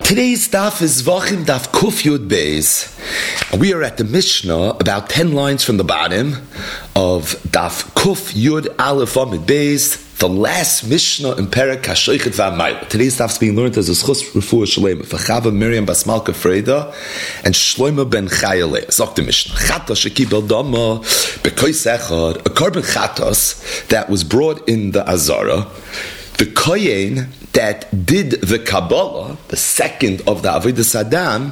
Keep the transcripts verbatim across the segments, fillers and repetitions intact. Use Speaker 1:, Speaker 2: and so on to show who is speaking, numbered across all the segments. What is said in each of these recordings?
Speaker 1: Today's daf is Vachim Daf Kuf Yud Beis. We are at the Mishnah, about ten lines from the bottom of Daf Kuf Yud Aleph Amid Beis, the last Mishnah in Perek HaShoichet VaMayla. Today's daf is being learned as a Schus Refuah Shalema for Chava Miriam Bas Malka Freda and Shlomo Ben Chayaleh. Zok the Mishnah. Chatos shekibel dama bekois echad, a carbon chatos that was brought in the Azara. The kohen that did the Kabbalah, the second of the Avodas Adam,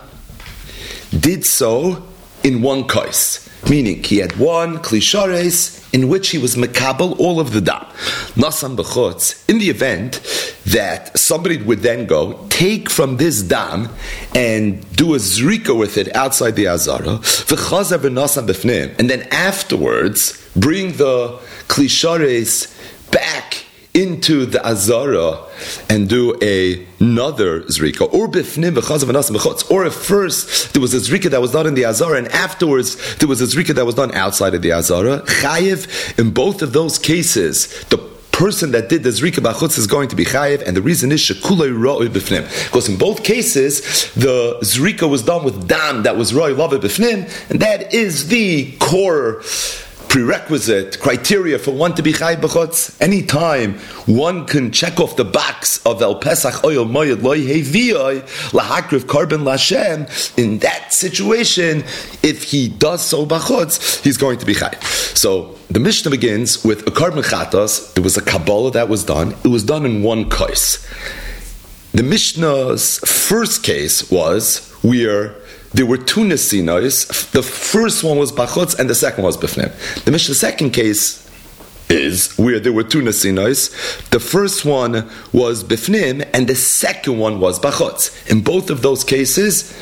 Speaker 1: did so in one kais, meaning he had one klishares in which he was mekabel all of the dam. Nasan b'chutz, in the event that somebody would then go take from this dam and do a zrika with it outside the azara, v'chazav v'nasan b'fnim, and then afterwards bring the klishares back into the azara and do a, another zrika, or bifnim v'chazav v'nasan b'chutz, or if first there was a zrika that was done in the azara and afterwards there was a zrika that was done outside of the azara, chayiv in both of those cases the person that did the zrika b'chutz is going to be chayiv, and the reason is shekulei ra'oi b'fnim, because in both cases the zrika was done with dam that was ra'oi lavei b'fnim, and that is the core prerequisite criteria for one to be chayiv b'chutz. Anytime one can check off the box of El Pesach Oil Moyed Loi Hevioi Lahakriv Karban Lashem, in that situation, if he does so b'chutz, he's going to be chayiv. So the Mishnah begins with a karban chatos. There was a Kabbalah that was done. It was done in one kais. The Mishnah's first case was where there were two nesinos. The first one was bachutz and the second was b'fnim. The Mishnah's second case is where there were two nesinos. The first one was b'fnim and the second one was bachutz. In both of those cases,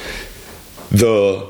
Speaker 1: the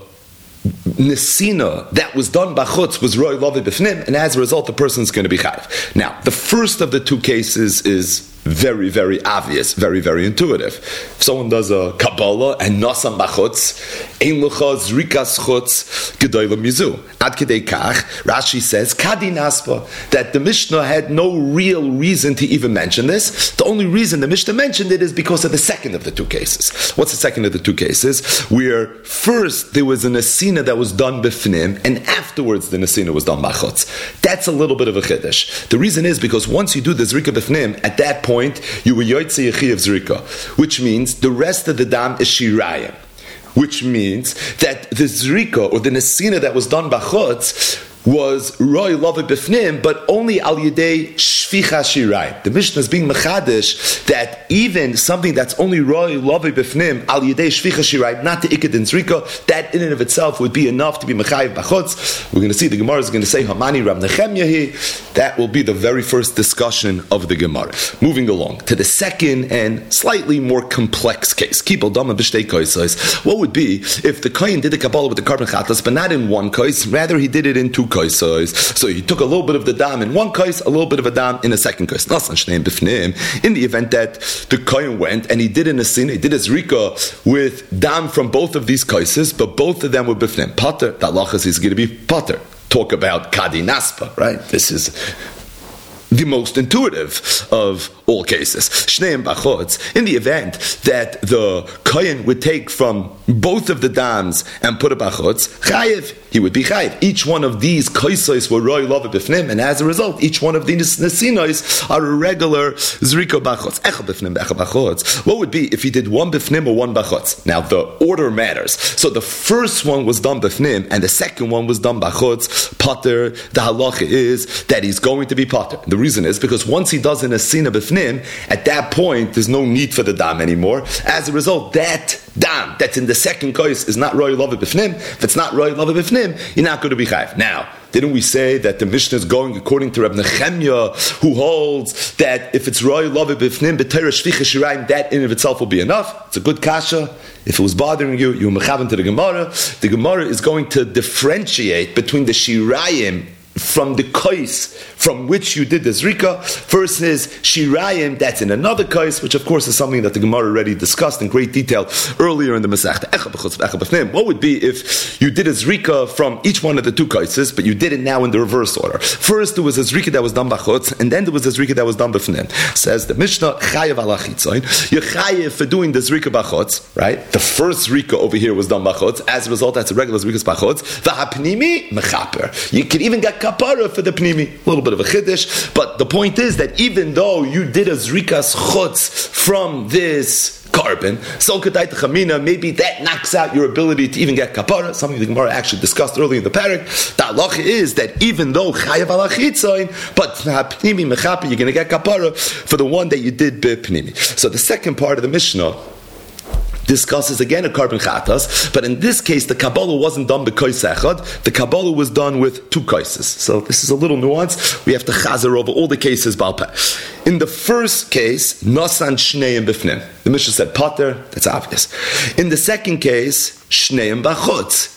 Speaker 1: nesina that was done bachutz was roi lavi b'fnim, and as a result, the person is going to be chayiv. Now, the first of the two cases is very, very obvious, very, very intuitive. If someone does a Kabbalah and Nasam Bachutz, Ein Lucha Zrikas Chutz Gedoyla Mizu. Ad Kedei Kach, Rashi says, Kadi Naspa, that the Mishnah had no real reason to even mention this. The only reason the Mishnah mentioned it is because of the second of the two cases. What's the second of the two cases? Where first there was a Nesina that was done B'fnim, and afterwards the Nesina was done Bachutz. That's a little bit of a Chiddush. The reason is because once you do the Zrika B'fnim, at that point, you were yoytze yechi of zrika, which means the rest of the dam is shirayim, which means that the zrika or the nesina that was done b'chutz was roi love b'fnim, but only al yedei shvicha shirayim. The Mishnah is being mechadish that even something that's only roi love b'fnim al yedei shvicha shirayim, not the ikad and zrika, that in and of itself would be enough to be mechayiv b'chutz. We're going to see the Gemara is going to say Hamani Rab Nechemyahi. That will be the very first discussion of the Gemara. Moving along to the second and slightly more complex case. Kibel dama b'shtei kaisais. What would be if the kohen did the Kabbalah with the karban chatas, but not in one kais, rather he did it in two kaisais. So he took a little bit of the dam in one kais, a little bit of a dam in a second kais. In the event that the kohen went and he did in a sin, he did a zrika with dam from both of these kaises, but both of them were b'fnim. Pater, the halachas is going to be pater. Talk about Kadi Naspa, right? This is the most intuitive of all cases. Shneim bachotz, in the event that the kohen would take from both of the dams and put a bachotz, chayiv, he would be chayiv. Each one of these kaisos were roi lava b'fnim, and as a result, each one of these nesinois are a regular zriko bachotz. Echel b'fnim, echel bachotz. What would be if he did one b'fnim or one bachotz? Now the order matters. So the first one was done b'fnim, and the second one was done bachotz. Pater, the halacha is that he's going to be pater. The reason is because once he does an asina b'fnim, at that point there's no need for the dam anymore. As a result, that dam that's in the second kais is not roi lava b'fnim. If it's not roi lava b'fnim, you're not going to be chayiv. Now, didn't we say that the Mishnah is going according to Reb Nechemya, who holds that if it's roi lava b'fnim b'teira shvicha shirayim, that in of itself will be enough? It's a good kasha. If it was bothering you, you mechaven to the Gemara. The Gemara is going to differentiate between the shirayim from the kais from which you did the zrika versus shirayim that's in another kais, which of course is something that the Gemara already discussed in great detail earlier in the Masechta. What would be if you did a zrika from each one of the two kaises, but you did it now in the reverse order? First there was a zrika that was done b'chutz, and then there was a zrika that was done b'fnim. Says the Mishnah, chayev ala chitzayin. You're chayev for doing the zrika b'chutz, right? The first zrika over here was done b'chutz. As a result, that's a regular zrika b'chutz. V'hapnimi mechaper. You can even get kapara for the pnimi. A little bit of a chiddush, but the point is that even though you did a zrikas chutz from this carbon, so kedai techamina, maybe that knocks out your ability to even get kapara, something the Gemara actually discussed earlier in the parak. The halacha is that even though chayav ala chitzayin, but pnimi mechaper, you're going to get kapara for the one that you did b'pnimi. So the second part of the Mishnah discusses again a carbon chatas, but in this case the Kabbalah wasn't done b'kois echad, the Kabbalah was done with two kaises. So this is a little nuance. We have to chazer over all the cases balpeh. In the first case, nasan shneim b'fnim. The Mishnah said pater, that's obvious. In the second case, shneim b'chutz.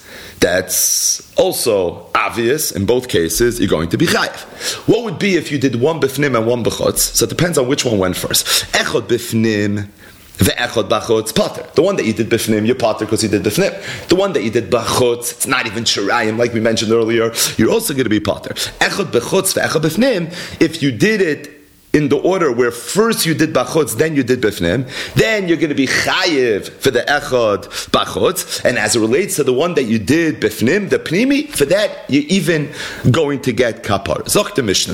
Speaker 1: That's also obvious. In both cases, you're going to be chayiv. What would be if you did one b'fnim and one b'chutz? So it depends on which one went first. Echad b'fnim, ve'echad b'chutz, pater. The one that you did b'fnim, you're pater because you did b'fnim. The one that you did b'chutz, it's not even shirayim, like we mentioned earlier, you're also going to be pater. Echad b'chutz, ve'echad b'fnim, if you did it in the order where first you did bachutz, then you did b'fnim, then you're going to be chayiv for the echad bachutz, and as it relates to the one that you did b'fnim, the pnimi, for that you're even going to get kapar. Zok the Mishnah,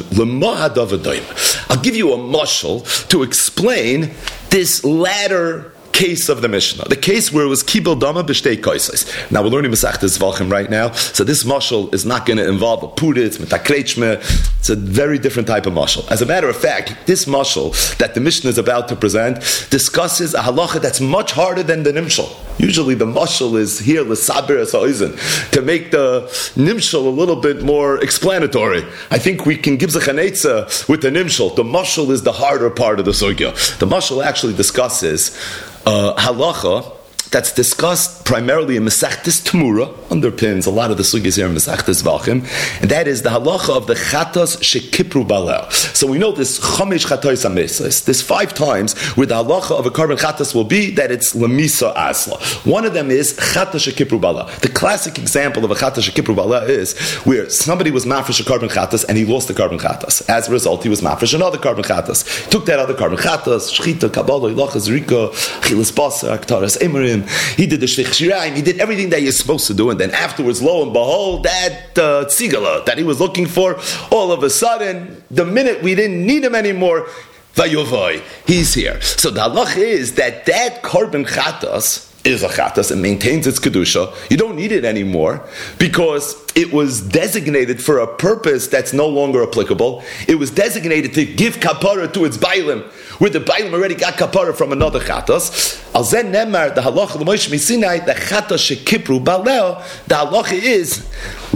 Speaker 1: l'mahadav. I'll give you a mashal to explain this latter case of the Mishnah, the case where it was kibel dama b'shtei kaisos. Now we're learning Masechta Zvachim right now, so this mashal is not going to involve a puditz, metakrechme. It's a very different type of mashal. As a matter of fact, this mashal that the Mishnah is about to present discusses a halacha that's much harder than the nimshal. Usually the mashal is here l'saber ha'oizen to make the nimshal a little bit more explanatory. I think we can give zechanetza with the nimshal. The mashal is the harder part of the sugya. The mashal actually discusses Uh, halacha that's discussed primarily in Masechtas Temura, underpins a lot of the sugyas here in Masechtas Zvachim, and that is the halacha of the chatas shekipru balel. So we know this chamish chatos amesis, this five times where the halacha of a carbon chatas will be that it's lemisa asla. One of them is chatas shekipru balel. The classic example of a chatas shekipru balel is where somebody was mafresh a carbon chatas and he lost the carbon chatas. As a result, he was mafresh another carbon chatas. He took that other carbon chatas, shchita, kabbalah, ilachas, rika, chilas basa, aktaras, emerim. He did the shvich shirayim. He did everything that you're supposed to do, and then afterwards, lo and behold, that uh, tzigala that he was looking for, all of a sudden, the minute we didn't need him anymore, vayovai, he's here. So the halach is that that carbon chatas is a chatas and maintains its kedusha. You don't need it anymore because it was designated for a purpose that's no longer applicable. It was designated to give kapara to its bailim, where the bailim already got kapara from another chatas. Al zen nemar, the halacha l'moish misinai, the chatas shekipru balel, the halacha is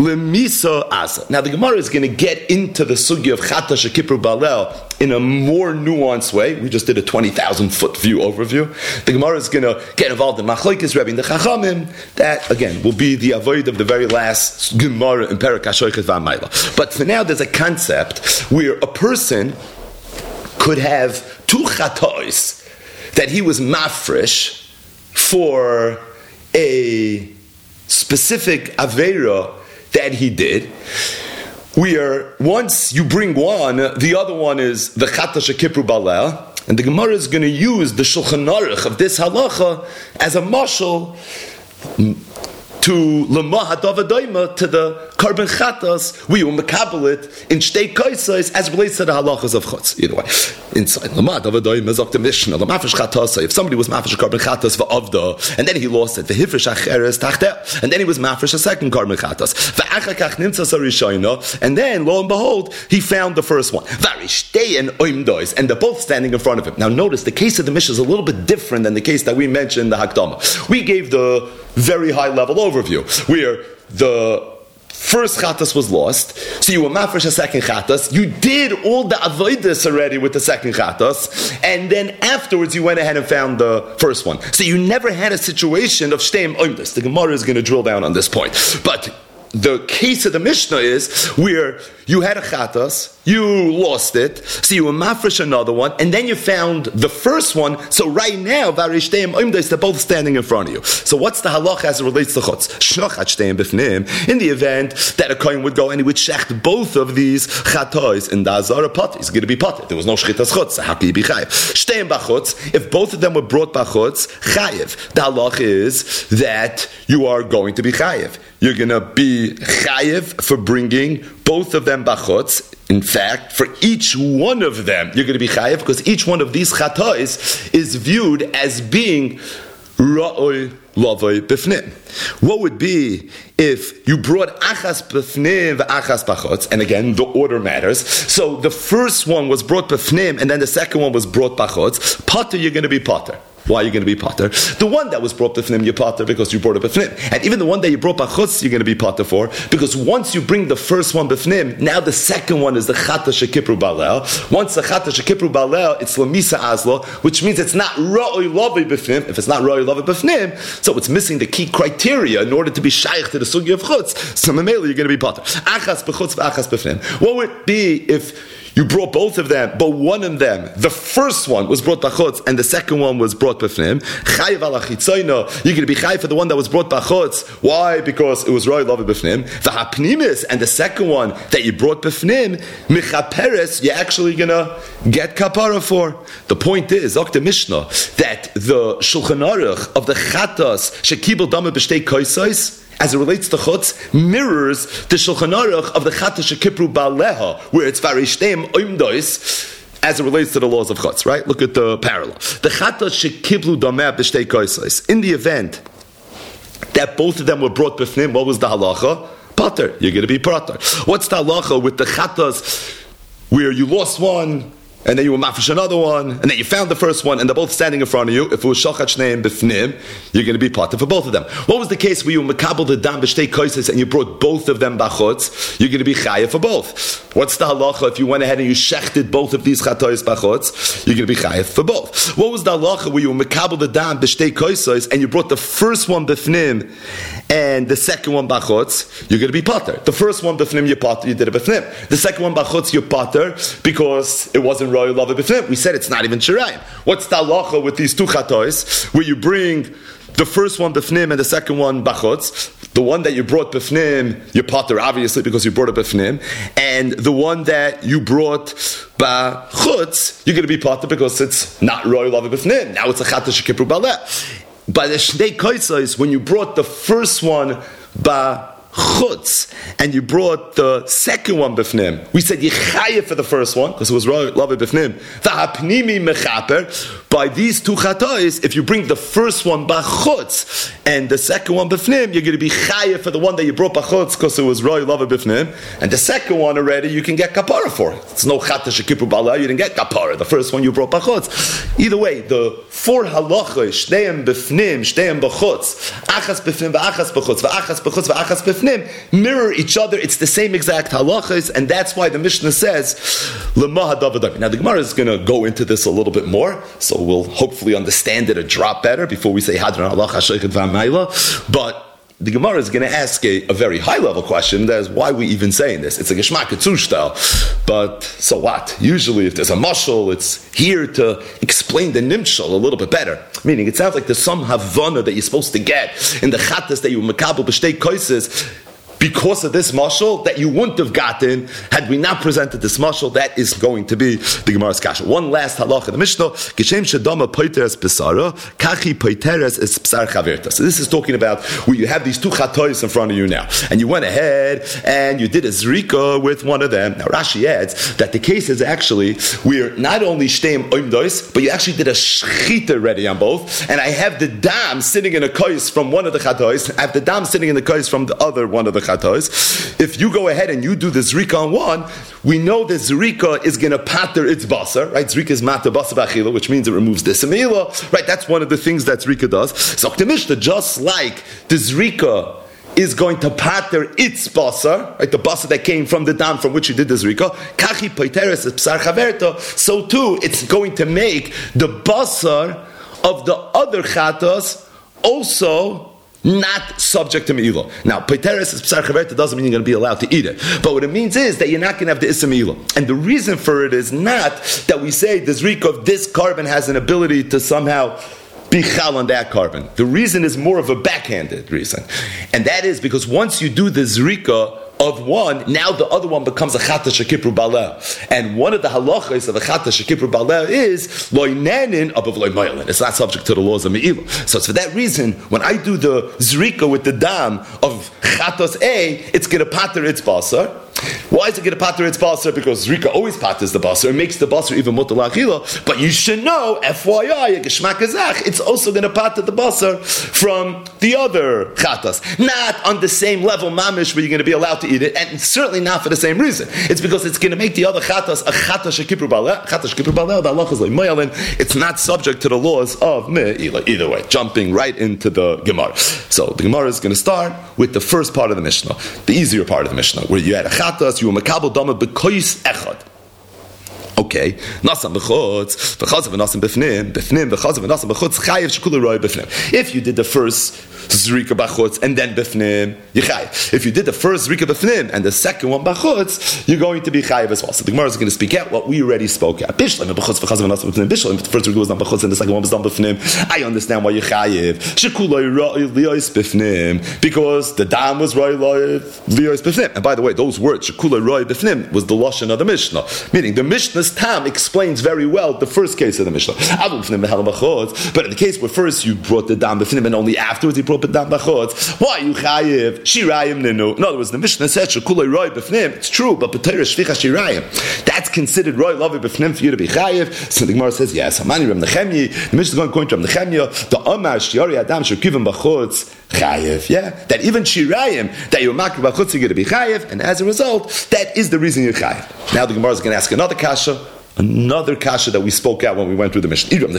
Speaker 1: lemisa asa. Now the Gemara is going to get into the sugya of chatas shekipru balel in a more nuanced way. We just did a twenty thousand foot view overview. The Gemara is going to get involved in machlokes Rebbe and the Chachamim. That again will be the avoid of the very last Gemara in Perek HaShoichet V'Amayla. But for now, there's a concept where a person could have two chatos that he was mafresh for a specific avera that he did, where once you bring one, the other one is the chata shekipru baleh, and the Gemara is going to use the Shulchan Aruch of this halacha as a mashal to lemahadavadaima, to the carbon chatas, we will makabel it in shtei kaisais as relates to the halachas of chutz. Either way, inside lemahadavadaima is of the Mishnah. Lemafish chatas. If somebody was mafish a carbon chatas va'avda, and then he lost it, v'hifresh acheres tachteh, and then he was mafish a second carbon chatas, va'achakach nimtzas harishayna, and then lo and behold, he found the first one. Varishtei and oimdois, and they're both standing in front of him. Now notice the case of the Mishnah is a little bit different than the case that we mentioned in the Hakdama. We gave the very high level overview where the first chatas was lost, so you were mafresh a second chatas, you did all the avodas already with the second chatas, and then afterwards you went ahead and found the first one. So you never had a situation of shteim oimdas. The Gemara is going to drill down on this point. But the case of the Mishnah is where you had a chatas, you lost it, so you were mafresh another one, and then you found the first one. So right now, varishteim oimdos, they're both standing in front of you. So what's the halacha as it relates to chutz? Shnochat shteim b'fnim. In the event that a kohen would go and he would shecht both of these chatos in the azara pot, he's going to be potter. There was no shchitas chutz. So how can you be chayiv? Shteim b'chutz. If both of them were brought b'chutz, chayiv. The halacha is that you are going to be chayiv. You're going to be chayiv for bringing both of them bachutz. In fact, for each one of them, you're going to be chayiv because each one of these chatos is viewed as being ra'oi lavoi b'fnim. What would be if you brought achas b'fnim v'achas bachutz, and again, the order matters. So the first one was brought b'fnim, and then the second one was brought bachutz. Potter, you're going to be potter. Why are you going to be potter? The one that was brought b'fnim, you're potter because you brought it b'fnim. And even the one that you brought b'chutz, you're going to be potter for, because once you bring the first one b'fnim, now the second one is the chata shekipru balel. Once the chata shekipru balel, it's lamisa azlo, which means it's not ra'oi lavoi b'fnim. If it's not ra'oi lavoi b'fnim, so it's missing the key criteria in order to be shaykh to the sugi of chutz. So mamela, you're going to be potter. Achas b'chutz v'achas b'fnim. What would it be if you brought both of them, but one of them, the first one was brought b'chutz, and the second one was brought b'fnim? Chayiv ala chitzoyno. You're going to be chayiv for the one that was brought b'chutz. Why? Because it was roi lavi b'fnim. V'hapnimis, and the second one that you brought b'fnim, michaperes, you're actually going to get kapara for. The point is, Okta Mishnah, that the Shulchan Aruch of the chatas shekibel dama b'shtei koisais, as it relates to chutz, mirrors the Shulchan Aruch of the Chata Shekipru Baleha, where it's varishtem oimdois, as it relates to the laws of chutz, right? Look at the parallel. The Chata Shekipru Dameh B'shtei Koisais. In the event that both of them were brought b'fnim, what was the halacha? Pater. You're going to be pater. What's the halacha with the chatas where you lost one, and then you were mafish another one, and then you found the first one, and they're both standing in front of you? If it was shachat shneim b'fnim, you're going to be potter for both of them. What was the case where you were makabel the dam b'shtei koises, and you brought both of them bachutz? You're going to be chayav for both. What's the halacha if you went ahead and you shechted both of these chatois bachutz? You're going to be chayav for both. What was the halacha where you were makabel the dam b'shtei koises, and you brought the first one b'fnim and the second one bachutz? You're going to be potter. The first one b'fnim, you potter, you did it b'fnim. The second one bachutz, you potter because it wasn't royal love b'fnim. We said it's not even shirayim. What's the halacha with these two chatois where you bring the first one b'fnim and the second one bachutz? The one that you brought b'fnim, you potter obviously because you brought it b'fnim, and the one that you brought b'chutz, you're going to be potter because it's not royal love b'fnim. Now it's a chata shekipru baleh. By the shnei koisais, when you brought the first one ba chutz, and you brought the second one b'fnim, we said yichayef for the first one because it was love b'fnim. V'hapnimi mechaper. By these two chatois, if you bring the first one b'chutz and the second one b'fnim, you're going to be chayef for the one that you brought b'chutz because it was roy love b'fnim, and the second one already you can get kapara for. It's no chata shekipru bala. You didn't get kapara. The first one you brought b'chutz. Either way, the four halachos, shteim b'fnim, shteim b'chutz, achas b'fnim, v'achas b'chutz, v'achas b'chutz, v'achas b'fnim, mirror each other. It's the same exact halachas, and that's why the Mishnah says l'ma hadavadam. Now the Gemara is going to go into this a little bit more, so we'll hopefully understand it a drop better before we say hadran halacha sheikhet v'amayla. But the Gemara is going to ask a, a very high level question. That is, why are we even saying this? It's a geshmak style, but so what? Usually, if there's a mashal, it's here to explain the nimshal a little bit better. Meaning, it sounds like there's some havana that you're supposed to get in the chatas that you makabel b'shtei koises because of this mashal that you wouldn't have gotten had we not presented this mashal. That is going to be the Gemara's kasha. One last halacha in the Mishnah: Geshem shedama poiteres besara, kachi poiteres es psar chaverta. So this is talking about where you have these two chatois in front of you now, and you went ahead and you did a zrika with one of them. Now Rashi adds that the case is actually where not only shteim oimdois, but you actually did a shchita ready on both, and I have the dam sitting in a kois from one of the chatois, I have the dam sitting in the kois from the other one of the chatos. If you go ahead and you do the zrika on one, we know the zrika is going to pater its basar, right? Zrika is mater basar b'achila, which means it removes the semila, right? That's one of the things that zrika does. So the Mishnah, just like the zrika is going to pater its basar, right? The basar that came from the dam from which you did the zrika, kachi poiteres es psar chaverta. So too, it's going to make the basar of the other chatos also not subject to me'ilah. Now, Peteris is Psar Chaverta doesn't mean you're going to be allowed to eat it. But what it means is that you're not going to have the Issa me'ilah. And the reason for it is not that we say the Zrika of this carbon has an ability to somehow be chal on that carbon. The reason is more of a backhanded reason. And that is because once you do the Zrika of one, now the other one becomes a chata shekipru baleh. And one of the halachas of a chata shekipru baleh is loy nanin above loy moilin. It's not subject to the laws of me'ilah. So it's for that reason, when I do the zrika with the dam of chatas A, it's going to pater its basar. Why is it going to pater its basar? Because zrika always paters the basar. It makes the basar even mutar la'achila. But you should know, F Y I, a geshmak azach, it's also going to pater the basar from the other chatas. Not on the same level mamish where you're going to be allowed to eat it, and certainly not for the same reason. It's because it's going to make the other chatas a chatas shekipru baleh. Chatas shekipru baleh, the halachas like moyalin. It's not subject to the laws of me'ilah. Either way, jumping right into the Gemara. So the Gemara is going to start with the first part of the Mishnah, the easier part of the Mishnah, where you had a chatas, you were makabel dama b'kois echad. Okay, nasam b'chutz, v'chazav v'nasam b'fnim, b'fnim v'chazav v'nasam b'chutz, chayev shekula roi b'fnim. If you did the first zrika b'chutz and then b'fnim, you chayev. If you did the first zrika b'fnim and the second one b'chutz, you're going to be chayev as well. So the Gemara is going to speak out what we already spoke out. Bishlam b'chutz v'chazav v'nasam b'fnim, bishlam, the first zrika was done b'chutz and the second one was done b'fnim. I understand why you chayev. Shekula roi liyos b'fnim, because the dam was roi liyos b'fnim. And by the way, those words, shekula roi b'fnim, was the lashon of the Mishnah. Meaning, the Mishnah's Tam explains very well the first case of the Mishnah. But in the case where first you brought the dam b'fnim and only afterwards you brought the dam b'chutz, why you chayiv shirayim ninu? In other words, the Mishnah said shekulei roi b'fnim. It's true, but b'teira shvicha shirayim. That's considered roi lavi b'fnim for you to be chayiv. So the Gemara says yes. Hamani Reb Nechemya. The Mishnah is going according to Reb Nechemya. The Amar shiari adam shekivim b'chutz chayiv. Yeah, that even shirayim that you're making b'chutz you're going to be chayiv, and as a result, that is the reason you're chayiv. Now the Gemara is going to ask another kasha. Another kasha that we spoke out when we went through the Mishnah. If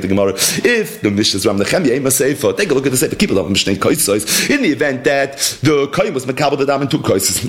Speaker 1: the Mishnah is Ram Nechemya, Seifa, take a look at the Seifa. Keep it up, Mishnah Koisos. In the event that the Koim was Makabel the Dam in two Koisos,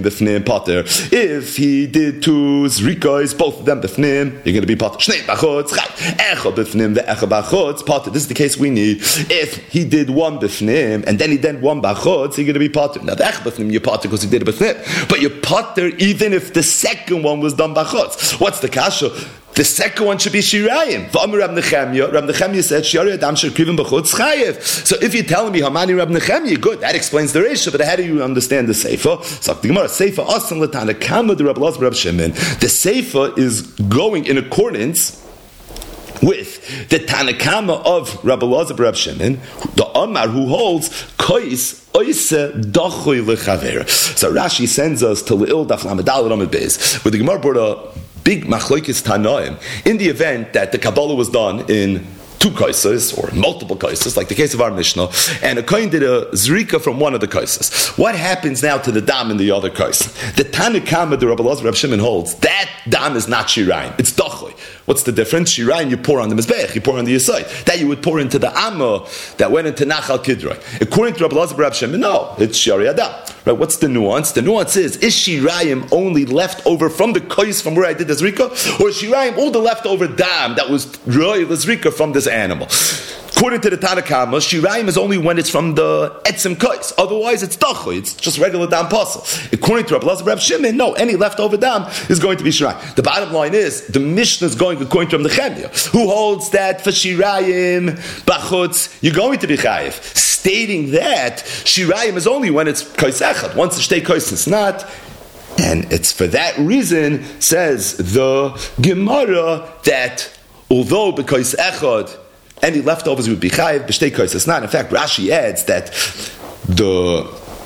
Speaker 1: if he did two Zrikos, both of them Befnim, you're going to be Potter. Shnei Bachotz, Echo Befnim, the Echo Bachotz, Potter. This is the case we need. If he did one Befnim and then he did one Bachotz, you're going to be Potter. Now the Echo Befnim, you're Potter because he did a Befnim, but you're Potter even if the second one was done Bachotz. What's the kasha? The second one should be shirayim. V'amar Rab Nechemya. Rab Nechemya said shirayim adam shekivim b'chutz chayev. So if you're telling me Hamani Rab Nechemya, good, that explains the ratio. But how do you understand the Seifa? So the Gemara Seifa asan l'tana kama the Rab Elazar Rab Shimon. The Seifa is going in accordance with the Tanakama of Rabbi Elazar Rab Shimon, the Amar who holds kois oise dachui lechavera. So Rashi sends us to Le'il Daf Lamed Daled Amud Beis, where the Gemara brought a big machlokes tanoim in the event that the Kabbalah was done in two kaises or multiple kaises, like the case of our Mishnah, and a kohen did a zrika from one of the kaises. What happens now to the dam in the other kais? The Tanakama, the Rabbi Elazar Rab Shimon holds that dam is not shirayim; it's dachui. What's the difference? Shirayim you pour on the mizbeach, you pour on the yesod. That you would pour into the amma that went into Nachal Kidroi. According to Rabbi Elazar Rab Shimon, no, it's shari adam. Right? What's the nuance? The nuance is: is shirayim only left over from the kais from where I did the zrika, or is shirayim all the leftover dam that was roy the zrika from this animal? According to the Tanakama, shirayim is only when it's from the etzim kais. Otherwise, it's dachui. It's just regular dam pasul. According to Rabbi Elazar Rab Shimon, no, any leftover dam is going to be shirayim. The bottom line is the Mishnah is going according to Reb Nechemya, who holds that for shirayim bachutz you're going to be chayiv, stating that shirayim is only when it's kais echad. Once the shtei kais, it's not. And it's for that reason, says the Gemara, that although because echad any leftovers would be chayiv, b'shtei kais it's not. In fact, Rashi adds that the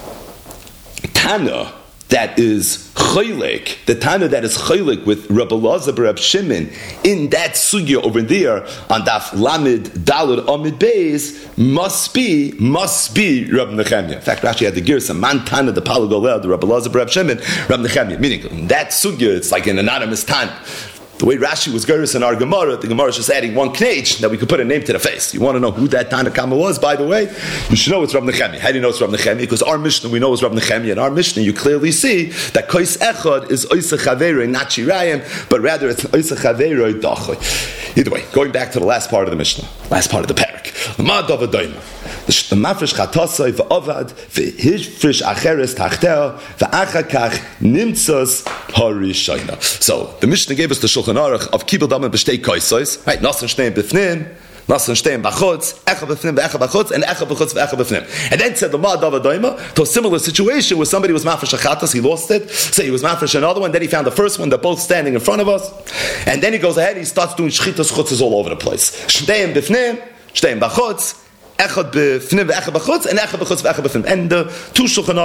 Speaker 1: Tana that is chaylik, the Tana that is chaylik with Rabbi Elazar Rab Shimon in that sugya over there on Daf Lamed Daled Amud Beis must be must be Rabbi Nechemya. In fact, Rashi had the girsa man Tana the Palagolel, the Rabbi Elazar Rab Shimon, Rabbi Nechemya. Meaning in that sugya, it's like an anonymous Tana. The way Rashi was Gerus in our Gemara, the Gemara is just adding one knage that we could put a name to the face. You want to know who that Tanakama was, by the way? You should know it's Rav Nechemya. How do you know it's Rav Nechemya? Because our Mishnah, we know it's Rav Nechemya. In our Mishnah, you clearly see that Kais Echad is Oisa Chaveroi, not Shirayim, but rather it's Oisa Chaveroi Dachui. Either way, going back to the last part of the Mishnah, last part of the parak. The mafresh chatasai v'ovad v'hifresh acheres tachteh v'achakach nimtzos harishayna. So the Mishnah gave us the Shulchan Aruch of kibul damen b'shtei kaisos, right? Nasan shtein b'fnim, nasan shtein b'chutz, echa b'fnim v'echa b'chutz, and echa b'chutz v'echa b'fnim. And then said the ma dava daima to a similar situation where somebody was mafresh achatas, he lost it. Say he was mafresh another one, then he found the first one. They're both standing in front of us, and then he goes ahead. He starts doing shchitas chutzes all over the place. Shtein b'fnim, shtein b'chutz. Echad b'fnim v'echad b'chutz, and echad b'chutz v'echad b'fnim. And the two Shulchan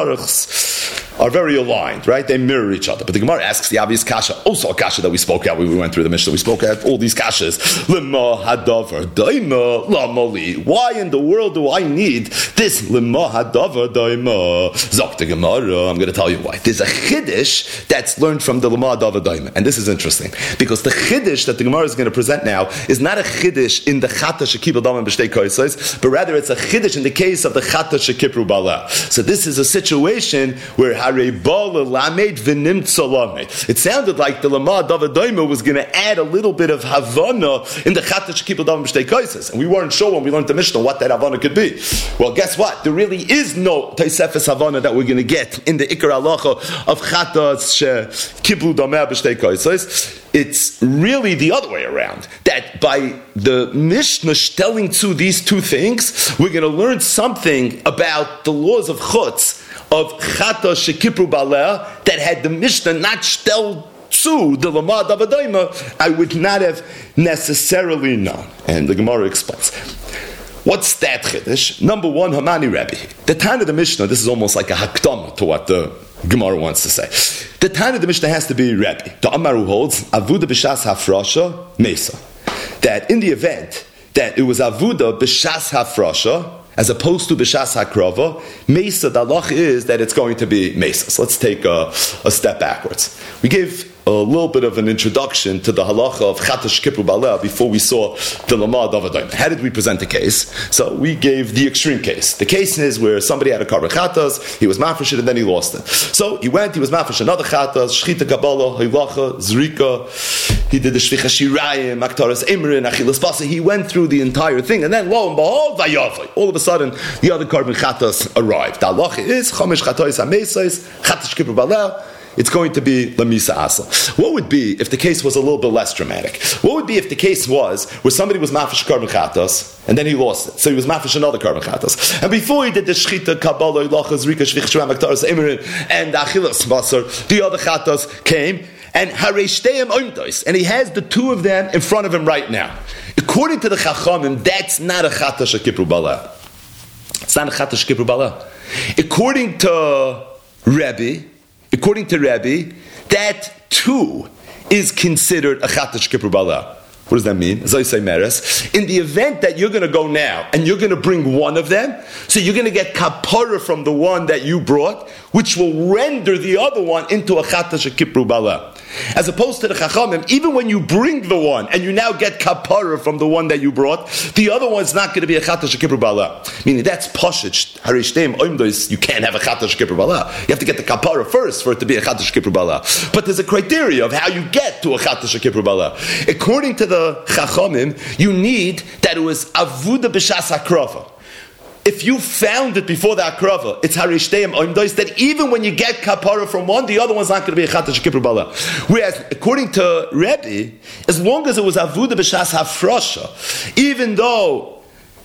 Speaker 1: Aruchs are very aligned, right? They mirror each other. But the Gemara asks the obvious kasha, also a kasha that we spoke out. We went through the Mishnah. We spoke out all these kashas. Lema hadavar daima lamali. Why in the world do I need this lema hadavar daima? Zok the Gemara. I'm going to tell you why. There's a chiddush that's learned from the lema hadavar daima, and this is interesting because the chiddush that the Gemara is going to present now is not a chiddush in the chata shekibel daman b'shtei kaisais, but rather it's a chiddush in the case of the chata shekipru bala. So this is a situation where harei bala lamed v'nimtza lamed. It sounded like the lama dava daima was going to add a little bit of havana in the chata shekipru daman b'shtei kaisais, and we weren't sure when we learned the Mishnah what that havana could be. Well, guess what? There really is no taisefes havana that we're going to get in the ikar halacha of chata shekipru daman b'shtei kaisais. It's really the other way around. That by the Mishnah telling to these two things, we're going to learn something about the laws of chutz, of chata shekipru baleh, that had the Mishnah not shtel to the lama dava daima, I would not have necessarily known. And the Gemara explains. What's that chiddush? Number one, Hamani Rebbe. The time of the Mishnah, this is almost like a hakdama to what the Gemara wants to say. The time of the Mishnah has to be Rebbe. The Amaru holds, Avuda b'shas hafrasha, Mesa. That in the event that it was Avuda b'shas hafrasha, as opposed to b'shas hakrava, Mesa, the halach is that it's going to be Mesa. So let's take a, a step backwards. We gave a little bit of an introduction to the halacha of chata shekipru baleh before we saw the lama dava daima. How did we present the case? So we gave the extreme case. The case is where somebody had a karban chatas, he was mafresh it, and then he lost it. So he went, he was mafresh another chatas, shchita kabbalah, hilacha, zrika, he did the shvicha shirayim, aktaras imrin, achilas basa. He went through the entire thing, and then lo and behold, vayavai. All of a sudden, the other karban chatas arrived. The halacha is chamesh chatos hameisais, chata shekipru baleh. It's going to be Lamisa Asla. What would be if the case was a little bit less dramatic? What would be if the case was where somebody was mafish karban chatas and then he lost it? So he was mafish another karban chatas. And before he did the shchita, kabbalah, ilachas, rika, shvich, shram, aktaras, imrin, and achilas basar, the other chatas came and hareishteim oimtos, and he has the two of them in front of him right now. According to the Chachamim, that's not a chata shekipru baleh. It's not a chata shekipru baleh. According to Rebbe, According to Rebbe, that too is considered a chata shekipru baleh. What does that mean? As I say, Meres, in the event that you're going to go now and you're going to bring one of them, so you're going to get kapara from the one that you brought, which will render the other one into a chata shekipru baleh. As opposed to the Chachamim, even when you bring the one and you now get kapara from the one that you brought, the other one's not going to be a chata shekipru baleh. Meaning that's poshich, harishtem oimdos. You can't have a chata shekipru baleh. You have to get the kapara first for it to be a chata shekipru baleh. But there's a criteria of how you get to a chata shekipru baleh. According to the Chachamim, you need that it was avuda b'shas hakrava. If you found it before the akrava, it's harishteim oimdos, that even when you get kapara from one, the other one's not going to be a chata shekipru baleh. Whereas, according to Rebbe, as long as it was avuda b'shas hafrasha, even though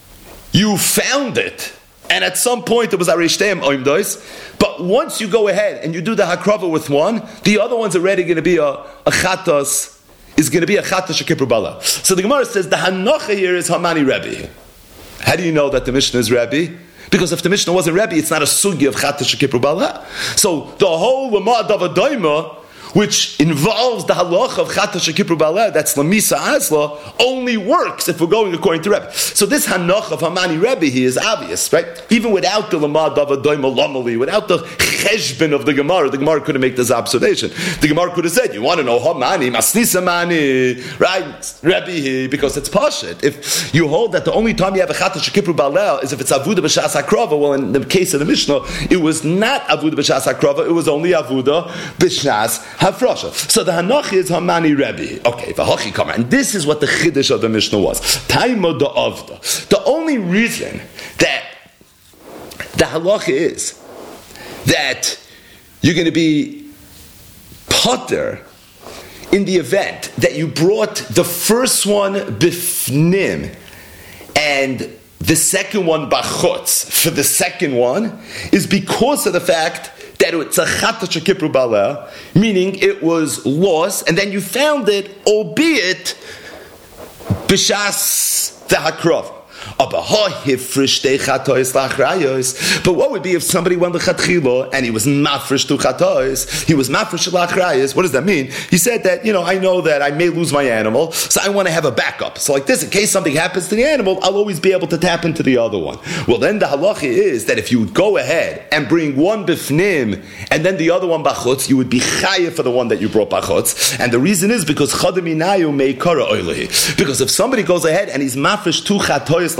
Speaker 1: you found it, and at some point it was harishteim oimdos, but once you go ahead and you do the hakrava with one, the other one's already going to be a, a chatas, is going to be a chata shekipru baleh. So the Gemara says the hanocha here is Hamani Rebbe. How do you know that the Mishnah is Rebbe? Because if the Mishnah wasn't Rebbe, it's not a sugi of chata shekipru baleh. So the whole lama dava daima, which involves the halacha of chata shekipru baleh, that's lamisa asla, only works if we're going according to Rebbe. So this hanoch of Hamani Rebbe here is obvious, right? Even without the lama dava daima lamali, without the cheshbon of the Gemara, the Gemara couldn't make this observation. The Gemara could have said, you want to know Hamani, masnisa mani, right? Rebbe here, because it's pashit. If you hold that the only time you have a chata shekipru baleh is if it's avuda b'shas hakrava, well, in the case of the Mishnah, it was not avuda b'shas hakrava, it was only avuda b'shas hafrasha. So the hanach is Hamani Rebbe. Okay, v'hachi kama, and this is what the chiddush of the Mishnah was. Taima da avda. The only reason that halacha is that you're going to be potter in the event that you brought the first one bifnim and the second one bachutz for the second one is because of the fact that it's a chata shekipru baleh, meaning it was lost, and then you found it, albeit b'shas the hakrav. But what would be if somebody went lechatchila and he was mafresh to chatois? He was mafresh to lachrayos. What does that mean? He said that, you know, I know that I may lose my animal, so I want to have a backup. So like this, in case something happens to the animal, I'll always be able to tap into the other one. Well, then the halacha is that if you would go ahead and bring one bifnim and then the other one bachutz, you would be chayev for the one that you brought bachutz. And the reason is because chadaminayu may kara oilehi. Because if somebody goes ahead and he's mafresh to chatois,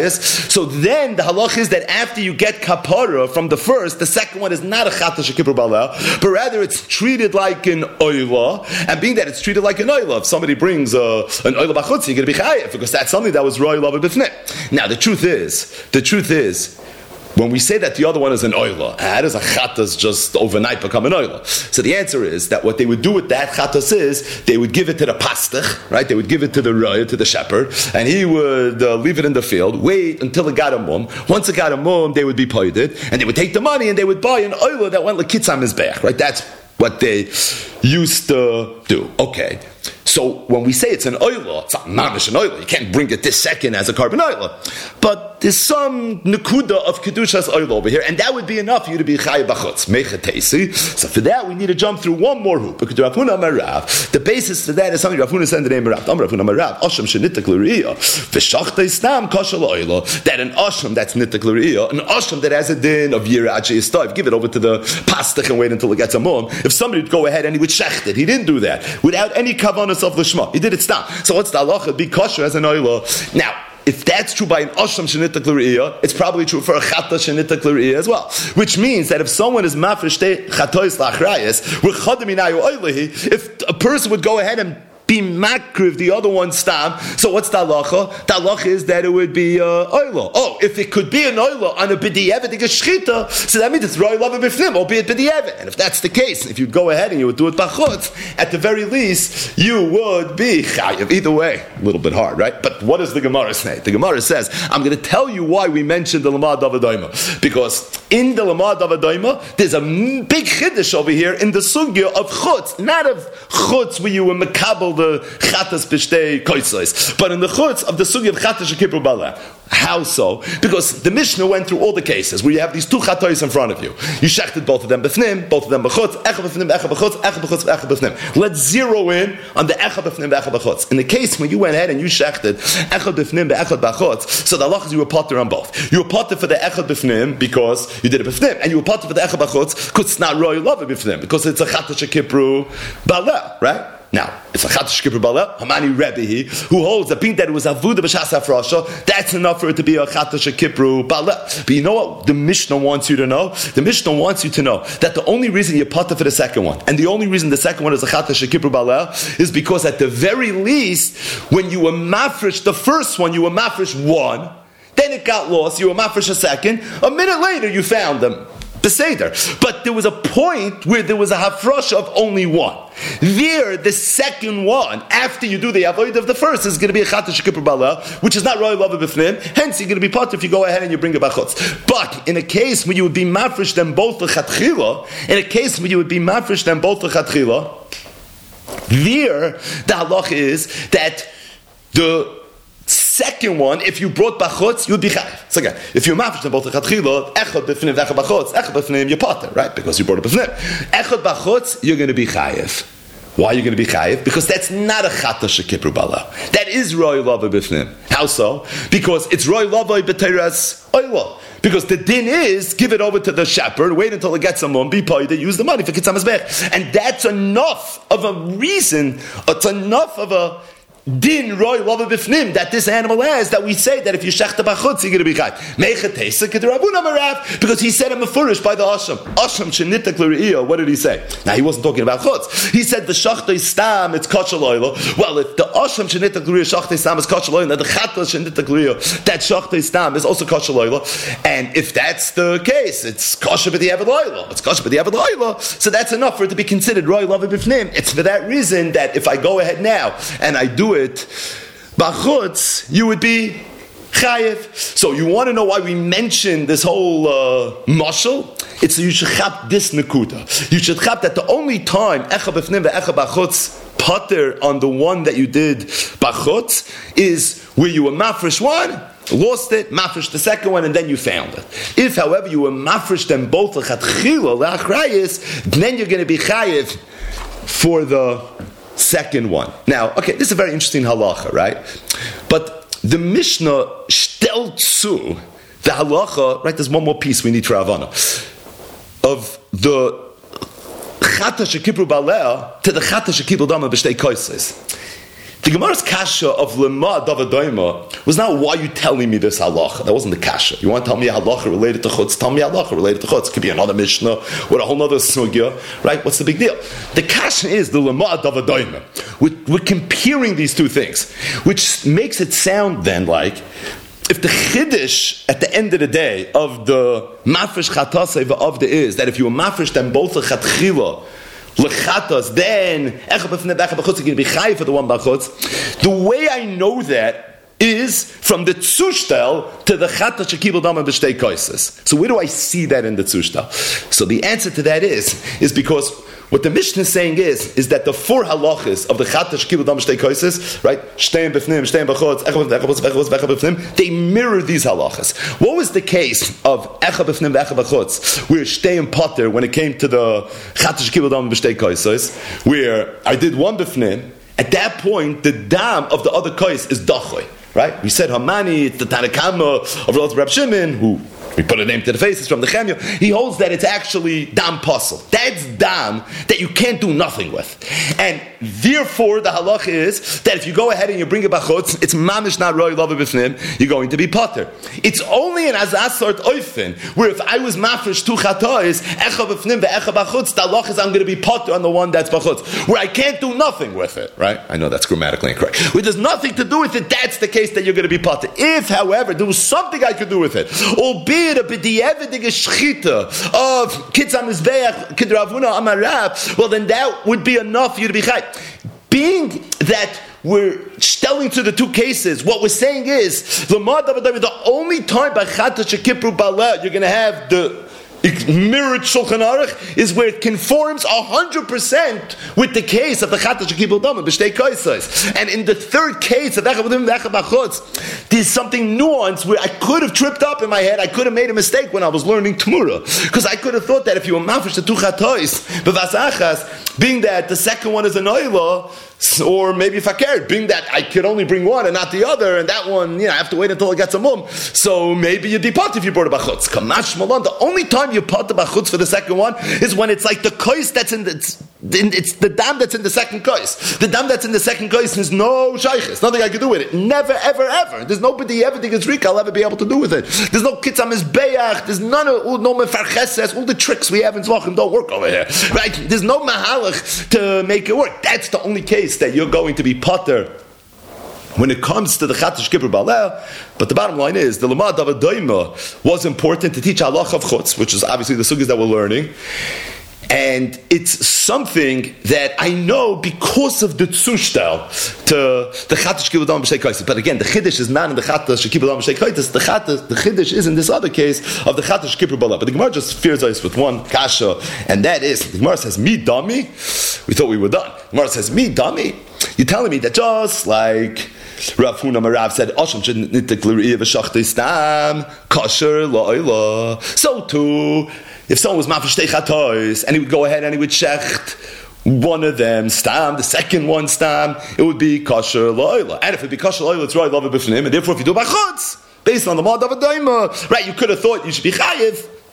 Speaker 1: so then the halach is that after you get kapara from the first, the second one is not a chata shekipur baleh, but rather it's treated like an oila, and being that it's treated like an oila, if somebody brings uh, an oila bachutz, you're going to be chayev, because that's something that was royal of b'fnei. Now the truth is, the truth is, when we say that the other one is an oila, how does a chatas just overnight become an oila? So the answer is that what they would do with that chatas is they would give it to the pastach, right? They would give it to the roya, to the shepherd, and he would uh, leave it in the field, wait until it got a mum. Once it got a mum, they would be paided, and they would take the money and they would buy an oila that went lekitzam mizbeach, right? That's what they used to do. Okay. So when we say it's an oila, it's not mamish an oila. You can't bring it this second as a carbon oila. But there's some nekuda of kedushas oila over here, and that would be enough for you to be chayav bachutz mechatesi. So for that, we need to jump through one more hoop. Because Rav Huna Marav, the basis for that is something Rav Huna said in the name of Rav. Rav Huna Marav, Asham shenitak l'riyah, v'shachta istam kashal oila. That an asham that's nitak l'riyah, an asham that has a din of yirach yistav, give it over to the pastach and wait until it gets a mum. If somebody would go ahead and he would shecht it, he didn't do that without any kavanas of the shma. He did it stop. So what's the halacha? Be kosher as an oila. Now, if that's true by an asham shenitak l'riyah, it's probably true for a chata shenitak l'riyah as well. Which means that if someone is mafresh te chatois lachrayas, we're chadaminayu oilehi, if a person would go ahead and be makriv, the other one stam. So what's the halacha? The halacha is that it would be uh, oila. Oh, if it could be an oila on a b'di'evet, a shchita, so that means it's roy lava b'fnim, albeit b'di'evet. And if that's the case, if you'd go ahead and you would do it b'chutz, at the very least, you would be chayiv. Either way, a little bit hard, right? But what does the Gemara say? The Gemara says, I'm going to tell you why we mentioned the Lamad Avadayma. Because in the Lamad Avadayma, there's a big chiddush over here in the sugya of chutz, not of chutz where you were makabel the chatas b'shtei koitzos, but in the chutz of the sugi of chatas shekipru baleh. How so? Because the Mishnah went through all the cases where you have these two chatois in front of you. You shechted both of them b'fnim, both of them b'chutz, echa b'fnim, echa b'chutz, echa b'chutz, echa b'fnim. Let's zero in on the echa b'fnim, echa b'chutz. In the case when you went ahead and you shechted echa b'fnim, echa b'chutz, so the halach is you were potter on both. You were potter for the echa b'fnim because you did it b'fnim, and you were potter for the echa b'chutz because it's not roy love b'fnim, because it's a chatas shekipru baleh, right? Now, it's a chatash kipur baleh, Hamani Rebbe, who holds that being that it was avuda b'shas hafrasha, that's enough for it to be a chatash kipur baleh. But you know what the Mishnah wants you to know? The Mishnah wants you to know that the only reason you potter for the second one, and the only reason the second one is a chatash kipur baleh, is because at the very least, when you were mafresh the first one, you were mafresh one, then it got lost, you were mafresh a second, a minute later you found them. The Seder. But there was a point where there was a hafrasha of only one. There, the second one, after you do the avoid of the first, is going to be a chatash shekipur baleh, which is not roy lava b'fnim. Hence, you're going to be potter if you go ahead and you bring a bachutz. But in a case where you would be mafresh them both lechatchila, in a case where you would be mafresh them both lechatchila, there, the halach is that the second one, if you brought bachutz, you'd be chayiv. So again, if you're mafresh them both lechatchila, echad b'fnim, echad bachutz, echad b'fnim, you're potter, right? Because you brought it b'fnim. Echad bachutz, you're going to be chayiv. Why are you going to be chayiv? Because that's not a chatash shekipru baleh. That is roy lava b'fnim. How so? Because it's roy lava b'teiras oila. Because the din is, give it over to the shepherd, wait until it gets a mum, be paid, use the money for kitzam mizbech. And that's enough of a reason, it's enough of a din roy lava bifnim that this animal has, that we say that if you shechta b'chutz, you're going to be chayv. Meicha teisa k'derabuna marav, because he said a mefurish by the asham. Asham shenitak l're'iyah. What did he say? Now he wasn't talking about chutz. He said the shachta stam, it's kosher loyla. Well, if the asham shenitak l're'iyah shachta stam is kosher loyla, the chata shenitak l're'iyah that shachta stam is also kosher loyla. And if that's the case, it's kosher b'diavad loyla. It's kosher b'diavad loyla. So that's enough for it to be considered roy lava bifnim. It's for that reason that if I go ahead now and I do it b'chutz, you would be chayev. So you want to know why we mentioned this whole uh, mashal? It's so you should chap this nekuda. You should chap that the only time echa b'fnim ve'echa b'chutz pater on the one that you did b'chutz is where you were mafresh one, lost it, mafresh the second one, and then you found it. If, however, you were mafresh them both l'chatchila le'achrayis, then you're going to be chayev for the second one. Now, okay, this is a very interesting halacha, right? But the Mishnah stellt zu the halacha, right? There's one more piece we need for Havana of the chata shekipru balea to the chata shekipru dama b'shtei koises. The Gemara's kasha of lema davadayma was not, why are you telling me this halacha? That wasn't the kasha. You want to tell me a halacha related to chutz? Tell me a halacha related to chutz. It could be another mishnah with a whole other sugya, right? What's the big deal? The kasha is the lema davadayma. We're, we're comparing these two things, which makes it sound then like if the chiddush at the end of the day of the mafresh chatasei of the is that if you were mafresh them both a chatchila lechatas, then echa b'fnei echa b'chutz, you're going to be chayiv for the one b'chutz. The way I know that is from the tzushtel to the chata shekibel dama b'shtei koises. So where do I see that in the tzushtel? So the answer to that is is because what the Mishnah is saying is, is that the four halachas of the chata shekibel dama b'shtei koises, right? Shteim b'fnim, shteim b'chutz, echa b'fnim, echa b'chutz, echa b'fnim, they mirror these halachas. What was the case of echa b'fnim, echa b'chutz, where shteim potter when it came to the chata shekibel dama b'shtei koises, where I did one b'fnim, at that point the dam of the other kois is dachoy. Right? We said Hamani, it's the Tanakama of Reb Shimon, who we put a name to the faces from the Chemya. He holds that it's actually dam pasul. That's dam that you can't do nothing with. And therefore, the halach is that if you go ahead and you bring a bachutz, it's mamish not roy lava b'fnim, you're going to be potter. It's only in azasart oifen, where if I was mafresh two chatois, echa b'fnim ve'echa bachutz, the halach is I'm going to be potter on the one that's bachutz, where I can't do nothing with it. Right? I know that's grammatically incorrect. Where there's nothing to do with it, that's the case that you're going to be potter. If, however, there was something I could do with it, albeit a b'di'evidige shchita of kitzam mizbeach kidravuna amarav, well then that would be enough for you to be chai. Being that we're stelling to the two cases, what we're saying is the only time by chata shekipru baleh you're going to have the mirrored Shulchan Aruch is where it conforms one hundred percent with the case of the Chata Shekibel Dama b'shtei koisos. And in the third case of Echa B'dim Echa B'chutz, there's something nuanced where I could have tripped up in my head, I could have made a mistake when I was learning Tmura. Because I could have thought that if you were mafish the two chatois, b'vas achas, being that the second one is an oila, or maybe if I cared, being that I could only bring one and not the other, and that one, you know, I have to wait until it gets a mum. So maybe you'd be pot if you brought a bachutz. Kamash malan. The only time you pot the bachutz for the second one is when it's like the kois that's in the, it's, it's the dam that's in the second kois. The dam that's in the second kois is no shaykhis. Nothing I can do with it. Never, ever, ever. There's nobody ever think it's Rika I'll ever be able to do with it. There's no kitzam mizbeach. There's none of no mefarcheses. All the tricks we have in Tzvachim don't work over here. Right? There's no mahalach to make it work. That's the only case that you're going to be potter when it comes to the Chatash Kippur Baleh. But the bottom line is the Lamad Avadoima was important to teach halach of chutz, which is obviously the sugyas that we're learning. And it's something that I know because of the tzushtel to the Chatash Kippur Baleh B'Shtei Koises. But again, the Chiddush is not in the Chatash Kippur Baleh B'Shtei Koises. The Chatash, the Chiddush is in this other case of the Chatash Kippur Baleh. But the Gemara just fears us with one kasha, and that is the Gemara says, "Mi dami." We thought we were done. The Gemara says, "Mi dami." You're telling me that just like Rav Huna Marav said, "Osham shenitek l'ri'ah v'shachtei stam kosher la'olah." So too, if someone was mafish techatois and he would go ahead and he would shecht one of them stam, the second one stam, it would be kosher la'olah. And if it would be kosher la'olah, it's right love it b'fnim. And therefore, if you do bachutz based on the mod of a daima, right, you could have thought you should be chayiv.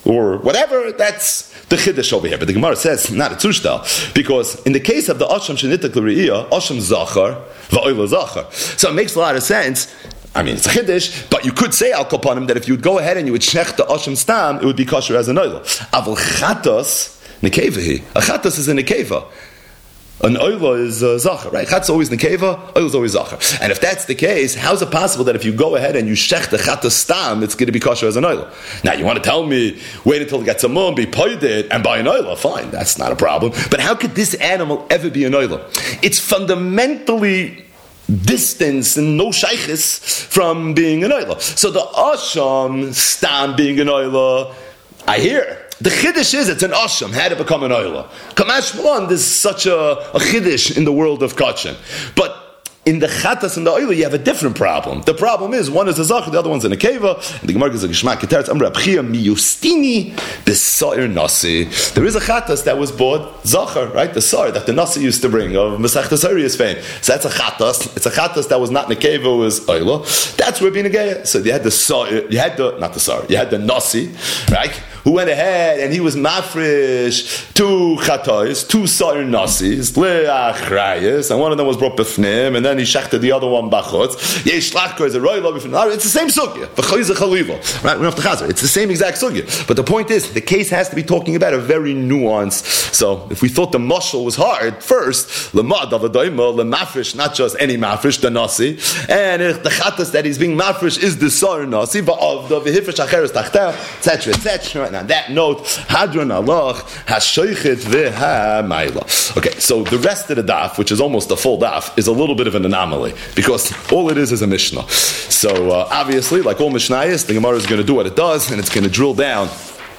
Speaker 1: or whatever, that's the chiddush over here. But the Gemara says, not a tzushtal, because in the case of the Asham Shenitak L'Re'iyah, Asham Zachar, Va'oila Zachar. So it makes a lot of sense. I mean, it's a chiddush, but you could say al kapanim that if you would go ahead and you would shech the Asham Stam, it would be kosher as an oila. Aval chatos, nekevahi. A chatos is a nekeva. An oila is uh, zachar, right? Chat's always nekeva, oila is always zachar. And if that's the case, how is it possible that if you go ahead and you shech the chatos stam, it's going to be kosher as an oila? Now, you want to tell me, wait until it gets a mum, be paided, and buy an oila? Fine, that's not a problem. But how could this animal ever be an oila? It's fundamentally distance and no shaykhis from being an oila. So the asham stam being an oila, I hear. The chiddush is it's an asham, had to become an oila. Kamash Malan, there's such a, a chiddush in the world of kachin. But in the chatas and the oila, you have a different problem. The problem is, one is a zachar, the other one's in a keva, and the Gemara is a geshmak keteretz, amra abchia miyustini b'sa'ir nasi. There is a chatas that was bought zachar, right? The sa'ir that the nasi used to bring, of Masechtas Arius fame. So that's a chatas. It's a chatas that was not in a keva, it was oila. That's where being a geya. So you had the sa'ir, you had the, not the sa'ir, you had the nasi, right? Who went ahead and he was mafresh two chatos, two sa'ir nasis, le'achrayas, and one of them was brought b'fnim, and then he shechted the other one bachutz. Yesh lachkor is a roy lo b'fnim. It's the same sugya. V'choyz chaliva. Right? We don't have to chazer. It's the same exact sugya. But the point is, the case has to be talking about a very nuanced. So if we thought the mashal was hard, first lemad avadoyma lemafresh, not just any mafresh, the nasi, and the chatos that he's being mafresh is the sa'ir nasi, va'avda v'hifresh acheres tachteh, et cetera, et cetera. On that note, Hadron Allah Hashoichet V'Hamayla. Okay, so the rest of the daf, which is almost a full daf, is a little bit of an anomaly because all it is is a Mishnah. So uh, obviously, like all Mishnayos, the Gemara is going to do what it does, and it's going to drill down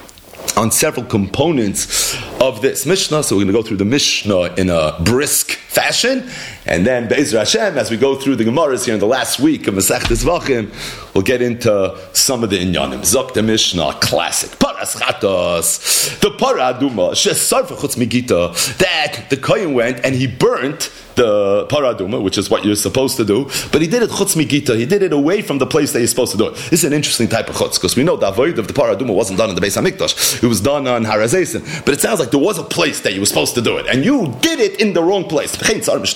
Speaker 1: on several components of this Mishnah. So we're going to go through the Mishnah in a brisk fashion, and then Be'ezra Hashem, as we go through the Gemaras here in the last week of Masechtas Vachim, we'll get into some of the inyanim. Zok the Mishnah, classic. Paras Chatos, the Para Aduma, Shesarfa Chutz Migita, that the Kohen went and he burnt the Paraduma, which is what you're supposed to do, but he did it chutz migita, he did it away from the place that you're supposed to do it. This is an interesting type of chutz, because we know the avoid of the Paraduma wasn't done in the Beis HaMikdash, it was done on Har HaZeisin, but it sounds like there was a place that you were supposed to do it, and you did it in the wrong place. Or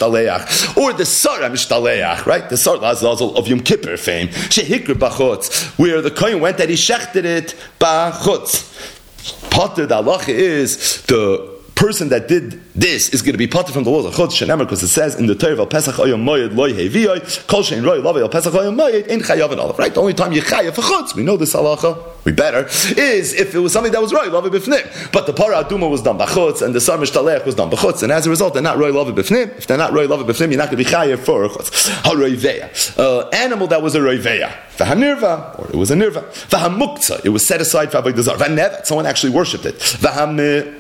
Speaker 1: the Sara Mishtaleach, right? The Sara Lazazel of Yom Kippur fame, Shehikr Bachutz, where the Kohen went that he shechted it Bachutz. Pater, the halacha is the person that did this is going to be parted from the laws of Chutz Shenemar, because it says in the Torah, "Al Pesach Oyom Moed Lo Yehiviyoy Kol Shein Roi Lavei Al Pesach Oyom Moed Ein Chayav and Olav." Right, the only time you chayav for Chutz, we know this halacha, we better, is if it was something that was Roi Lavei B'fnim. But the Para Aduma was done b'Chutz and the Sar Mishtaleach was done b'Chutz, and as a result, they're not Roi Lavei B'fnim. If they're not Roi Lavei B'fnim, you're not going to be chayav for Chutz. HaRoiveya, uh, animal that was a Roiveya. V'hanirva, or it was a nirva. V'hamuktzah, it was set aside for Avodah Zarah. V'nevet, someone actually worshipped it. V'ham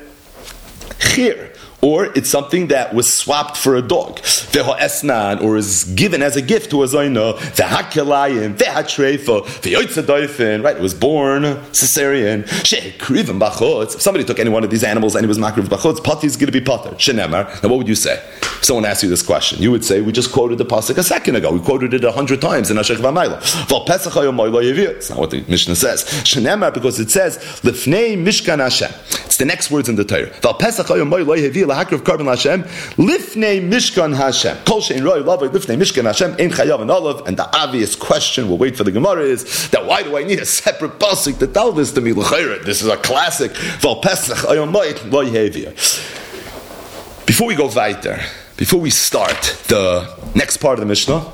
Speaker 1: chir, or it's something that was swapped for a dog, esnan, or is given as a gift to a zayna, vehakelayim, vehatreifa, veyotzadayfin, right? It was born cesarean. Shekrivim bachutz. If somebody took any one of these animals and he was makriv bachutz, pati is going to be pater. Shenemar. Now, what would you say? If someone asked you this question, you would say, we just quoted the pasuk a second ago. We quoted it a hundred times in Ashech V'Mayla. Val Pesach Hayom Mo'ila Yevir. It's not what the Mishnah says. Shenemar, because it says Lifnei Mishkan Hashem. It's the next words in the Torah. Val Pesach Hayom Mo'ila Yevir lahakrav Karban Hashem. Lifnei Mishkan Hashem. Kol shein roi lavoi lifnei Mishkan Hashem ein chayav and olav. And the obvious question, we'll wait for the Gemara, is that why do I need a separate pasuk to tell this to me? This is a classic. Val Pesach Hayom Mo'ila Yevir. Before we go weiter, before we start the next part of the Mishnah,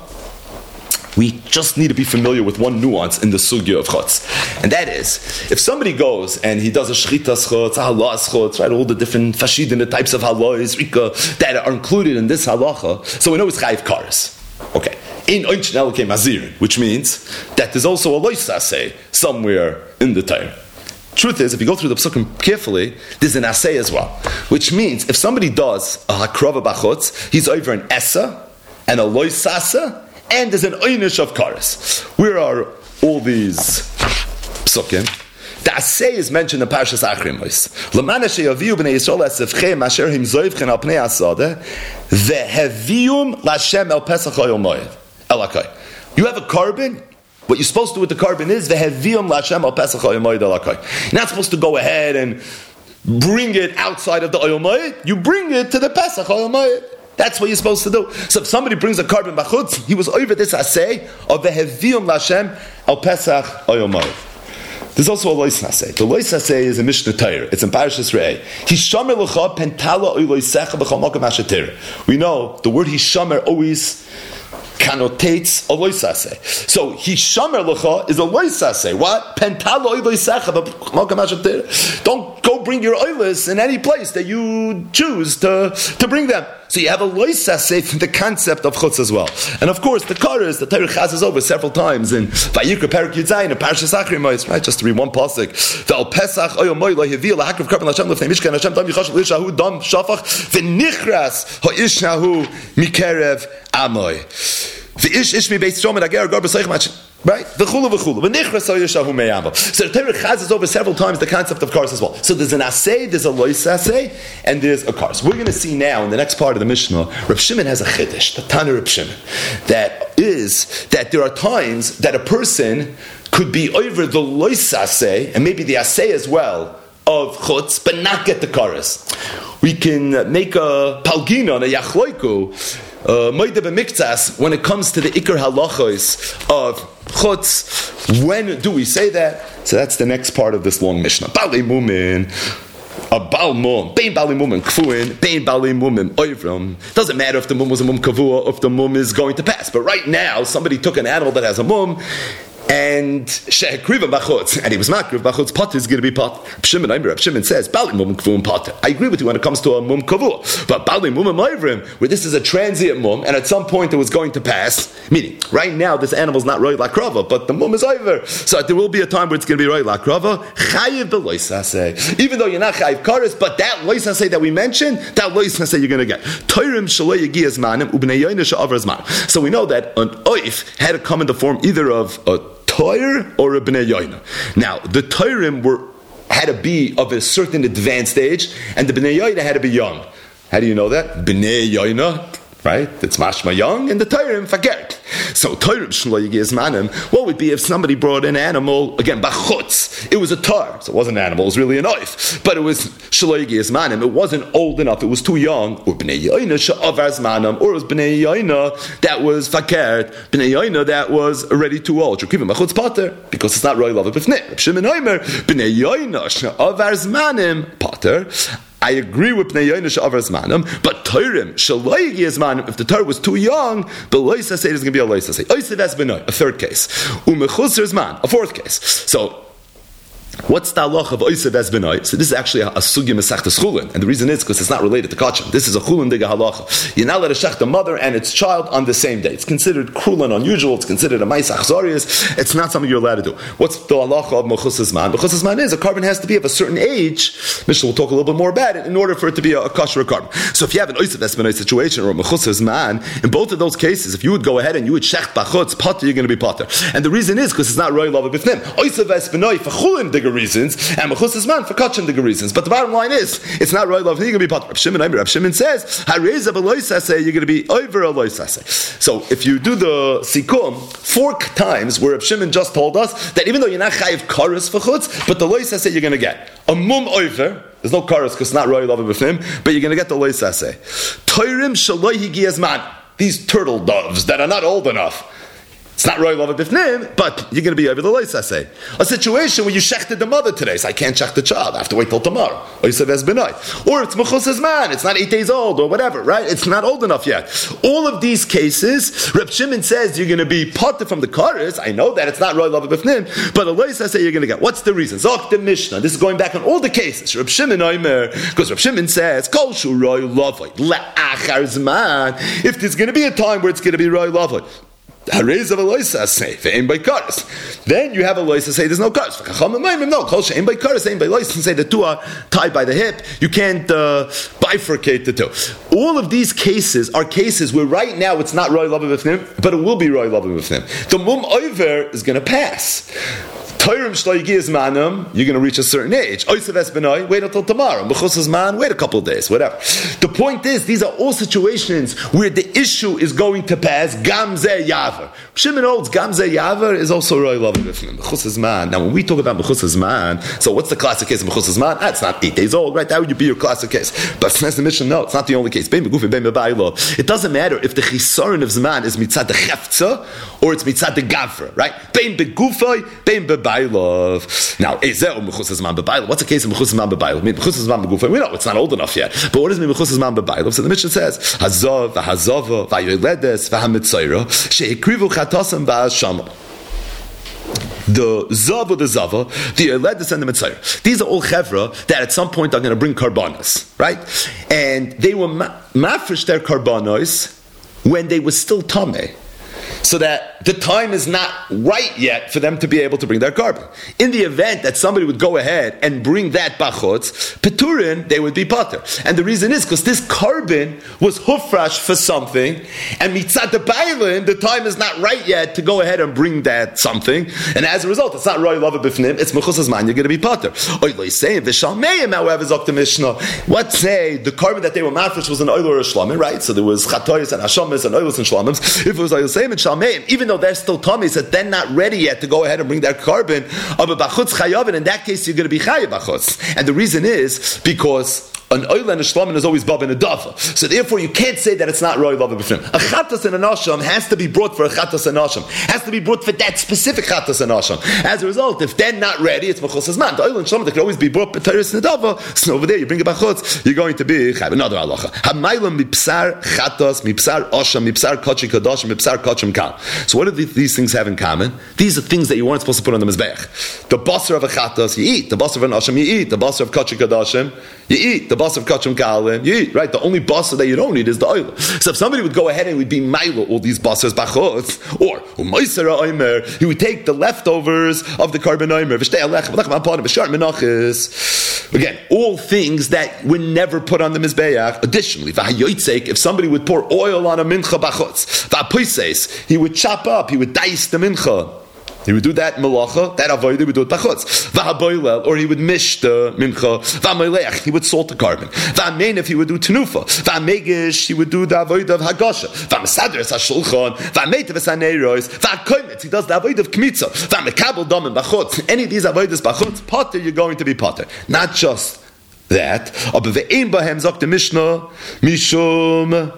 Speaker 1: we just need to be familiar with one nuance in the sugya of chutz, and that is, if somebody goes and he does a shchitas chutz, a halas chutz, right, all the different fashidin types of halos, rika, that are included in this halacha, so we know it's chayiv kares. Okay, in oinchin elokei mazirin, which means that there's also a loisaseh somewhere in the Torah. Truth is, if you go through the psukim carefully, there's an asay as well, which means if somebody does a hakrava bachutz, he's over an essa and a loisasa, and there's an oynish of kares. Where are all these psukim? The asay is mentioned in Parshas Achrimos. L'mana sheyaviu b'nei Yisrael esefchem asher him zoivchen al pnei asada vehevium l'Hashem el pesach hayom moed elakai. You have a carbon, What you're supposed to do with the carbon is v'hevium la'Hashem al Pesach ha'oil moed alakai. You're not supposed to go ahead and bring it outside of the oil moed. You bring it to the Pesach oil moed. That's what you're supposed to do. So if somebody brings a carbon bachutz, he was over this asay of v'hevium la'Hashem al Pesach oil moed. There's also a lois naseh. The lois naseh is a Mishnah Torah. It's in Parashas Re'eh. Hishamer l'cha pentala oiloisecha b'chol makom asher tereh. We know the word hishamer always connotates a loisase. So hishamer l'cha is a loisase. What? Pentala oiloisecha b'chol asher tereh. Don't go bring your oilis in any place that you choose to, to bring them. So you have a loisase from the concept of chutz as well. And of course, the karas, the Torah chazes over several times in Vayikra Perek Yud Zayin and Parashas Achrimos, right? Just to read one pasuk. V'al Pesach oyo moy lo yevil lahakriv karban l'Hashem l'fnei Mishkan Hashem dam yichashel l'ishahu dam shafach v'nichras ha'ishnahu mikerev amoy. V'ish ish mi beis shomer ager gar b'soich mach. Right? V'chulu v'chulu. V'nichras ha'yishahu meyambo. So the Torah chazes over several times the concept of karas as well. So there's an asay, there's a lois asay, and there's a karas. We're going to see now in the next part of the Mishnah, Reb Shimon has a chiddush, the Tana Reb Shimon, that is that there are times that a person could be over the lois asay, and maybe the asay as well, of chutz, but not get the karas. We can make a palgina, a yachloiku, Uh, when it comes to the ikar halachos of chutz, when do we say that? So that's the next part of this long Mishnah. Bali mumin, a bal mum, bein bali mumin kfuin, bein bali mumin oivrim. Doesn't matter if the mum was a mum kavua, or if the mum is going to pass. But right now, somebody took an animal that has a mum, and shehekriva bachutz, and he was makriv bachutz, pot is going to be pot. Shimon, Reb Shimon says, bali mum kvuim pot. I agree with you when it comes to a mum kavua, but bali mum ma'ivrim, where this is a transient mum, and at some point it was going to pass. Meaning, right now this animal's not roy lakrava, but the mum is over. So there will be a time where it's going to be roy lakrava. Chayiv b'loisaseh, even though you're not chayiv kares, but that loisaseh that we mentioned, that loisaseh you're going to get. Toirim shelo yegi zmanim ubnei yoyne she'avar zmanim. So we know that an oif had to come in the form either of a Toir or a Bnei Yoina. Now, the Toirim were had to be of a certain advanced age, and the Bnei Yoina had to be young. How do you know that? Bnei Yoina, right? It's mashma young, and the Toirim fakert. So Toirim shlo yigiz manim. What would be if somebody brought an animal again bachutz? It was a tar, so it wasn't an animal. It was really a knife, but it was shlo yigiz manim. It wasn't old enough. It was too young. Or bnei yoina she'avar zmanam, or it was bnei yoina that was fakert, bnei yoina that was already too old. You're keeping bachutz pater because it's not roy love b'fnei. Shimon Omer bnei yoina she'avar zmanim pater. I agree with Bnei Yoina she'avar zmanim, but Toirim shelo yegi zmanim. If the Torah was too young, the lois asay is going to be a lois asay. Oisev es b'noi, a third case. Umechusar zman, a fourth case. So, what's the halach of oisev es b'noi? So this is actually a, a sugya mesachtas chulin, and the reason is because it's not related to kachim. This is a chulin diga halacha. You're not allowed to shech the mother and its child on the same day. It's considered cruel and unusual. It's considered a ma'is achzorius. It's not something you're allowed to do. What's the halacha of mechusas man? Mechusas man is a carbon has to be of a certain age. Mishnah will talk a little bit more about it in order for it to be a, a kosher carbon. So if you have an oisev es b'noi situation or a mechusas man, in both of those cases, if you would go ahead and you would shech bachutz potter, you're going to be potter. And the reason is because it's not roy lava b'fnim. Oisev es b'noi for chulin diga reasons and mechusas man for kachim diga reasons. But the bottom line is, it's not roy lava. You're going to be potter. Reb Shimon, Reb Shimon says, hareza b'lois asay, you're going to be over a lois asay. So if you do the sikum four times, where Reb Shimon just told us that even though you're not chayiv kares for chutz, but the lois asay you're going to get a mum over. There's no kares because it's not roy lava b'fnim, but you're going to get the lois asay. Toirim shelo higi azman. These turtle doves that are not old enough. It's not roy lava b'fnim, but you're going to be over the lois asay. A situation where you shechted the mother today, so I can't shech the child. I have to wait till tomorrow. Or you said es b'noi. Or it's mechusas man. It's not eight days old or whatever, right? It's not old enough yet. All of these cases, Reb Shimon says you're going to be parted from the kares. I know that it's not roy lava b'fnim, but the lois asay you're going to get. What's the reason? Zok the Mishnah. This is going back on all the cases. Reb Shimon Omer, because Reb Shimon says kol shu roy lava le'achar zman. If there's going to be a time where it's going to be roy lava. Then you have a loisa say there's no cars. No, say the two are tied by the hip. You can't uh, bifurcate the two. All of these cases are cases where right now it's not roy lava b'fnim, but it will be roy lava b'fnim. The mum over is going to pass. Toirim shloigiyas manam, you're going to reach a certain age. Oisaves benoi, wait until tomorrow. Mechusas man, wait a couple of days, whatever. The point is, these are all situations where the issue is going to pass. Gamze yaver. Shimon holds Gamze yaver is also roy love Mechusas man. Now, when we talk about Mechusas man, so what's the classic case of Mechusas man? That's not eight days old, right? That would be your classic case. But that's the mission. No, it's not the only case. It doesn't matter if the chisaron of zman is mitzad the chefza or it's mitzad the gavra, right? Bein begufay, bein bebailov. Now, ezeh mechusas man bebailov. What's the case of mechusas man bebailov? Mechusas man begufay. We know it's not old enough yet. But what does mean mechusas man bebailov? So the Mishnah says hazav, v'hazava, v'yoledes, v'hamitzayra, sheikrivu chatasam v'hashama. The Zava, the Zava, the Eledis and the Mitzayr. These are all Chevra that at some point are going to bring Karbanos, right? And they were ma- mafresh their Karbanos when they were still Tameh. So that the time is not right yet for them to be able to bring their carbon. In the event that somebody would go ahead and bring that bachutz, peturin, they would be pater. And the reason is because this carbon was hufrash for something, and mitzat the bailin, the time is not right yet to go ahead and bring that something, and as a result, it's not roy lava bifnim, it's mechusas man, you're going to be pater. Oiloi saying the shalmeim, however, is the Mishnah. What say the carbon that they were mafresh was an oil or a shlamim, right? So there was chatois and hashamis and oils and shlamims. If it was oil saying even though they're still tummies, that they're not ready yet to go ahead and bring their carbon of a bachutz chayavin, in that case you're going to be chayav bachutz. And the reason is because an oil and a shlomin is always bab and a dava. So therefore you can't say that it's not roy lava b'fnim. A chatas and an asham has to be brought for a chatas and asham. Has to be brought for that specific chatas and asham. As a result, if they're not ready, it's mechusas man. The oil and shlomin that can always be brought b'teres and a dava. So over there you bring a bachutz, you're going to be chayav. Another halacha. Hamaylam mipsar chatas, mipsar asham, mipsar kachi kadashim, mipsar kachim kal. So what do these things have in common? These are things that you weren't supposed to put on the mizbeach. The basar of a chatas, you eat. The basar of an asham, you eat. The basar of kachi kadashim, you eat. The basar of kachim kalim, you eat. Right? The only basar that you don't eat is the oil. So if somebody would go ahead and would be milo all these basars bachutz, or umaisara oimer, he would take the leftovers of the carbon oimer, v'shtei alechem, v'lechem apon, v'shar menachis. Again, all things that were never put on the mizbeach. Additionally, v'hayotzek, if somebody would pour oil on a mincha bachutz, v'apoises, he would chop up, he would dice the mincha. He would do that malacha, that avodah, he would do it bachutz. V'haboilel, or he would mish the mincha. V'amelech, he would salt the carbon. V'amenef, he would do tenufa. V'amegish, he would do the avodah of hagasha. V'amesadres hashulchan. V'ametev esaneiros. V'akoimetz, he does the avodah of kmitza. V'amekabel damen bachutz. Any of these avodas bachutz, potter, you're going to be potter. Not just that. Aber ve'ein bahem zok the Mishnah mishum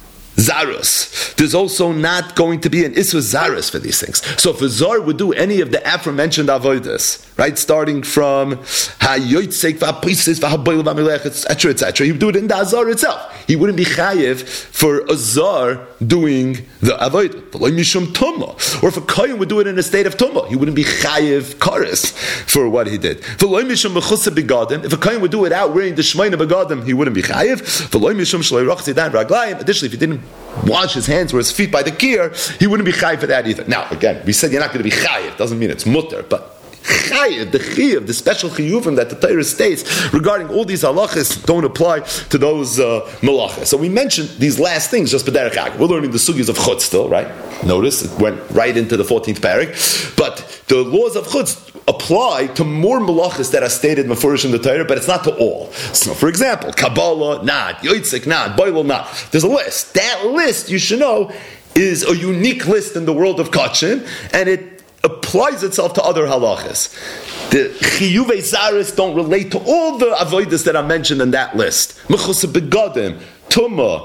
Speaker 1: Zarus. There's also not going to be an Isra Zarus for these things. So if a Zar would do any of the aforementioned avodas, right, starting from Hayotzek, V'apisis, V'haboil, V'amelech, et cetera, et cetera, he would do it in the Azar itself. He wouldn't be chayiv for a Zar doing the avodah. V'loi mishum tumah. Or if a Kohen would do it in a state of tumah, he wouldn't be chayiv kares for what he did. V'loi mishum mechusa begadim. If a Kohen would do it out wearing the shmeina begadim, he wouldn't be chayiv. V'loi mishum shloi roch zidan raglayim. Additionally, if he didn't wash his hands or his feet by the kier, he wouldn't be chayiv for that either. Now, again, we said you're not going to be chayiv. Doesn't mean it's mutter, but chayiv, the chayiv, the special chiyuvim that the Torah states regarding all these halachas don't apply to those uh, malachas. So we mentioned these last things just b'derech hag. We're learning the sugyas of chutz still, right? Notice it went right into the fourteenth parak. But the laws of chutz apply to more malachas that are stated mefurish in the Torah, but it's not to all. So, for example, Kabbalah, not, Yoitzik, not, Boil, not. There's a list. That list, you should know, is a unique list in the world of Kachin, and it applies itself to other halachas. The chiyuvei zaris don't relate to all the avodas that are mentioned in that list. Mechusah begadim, tumah,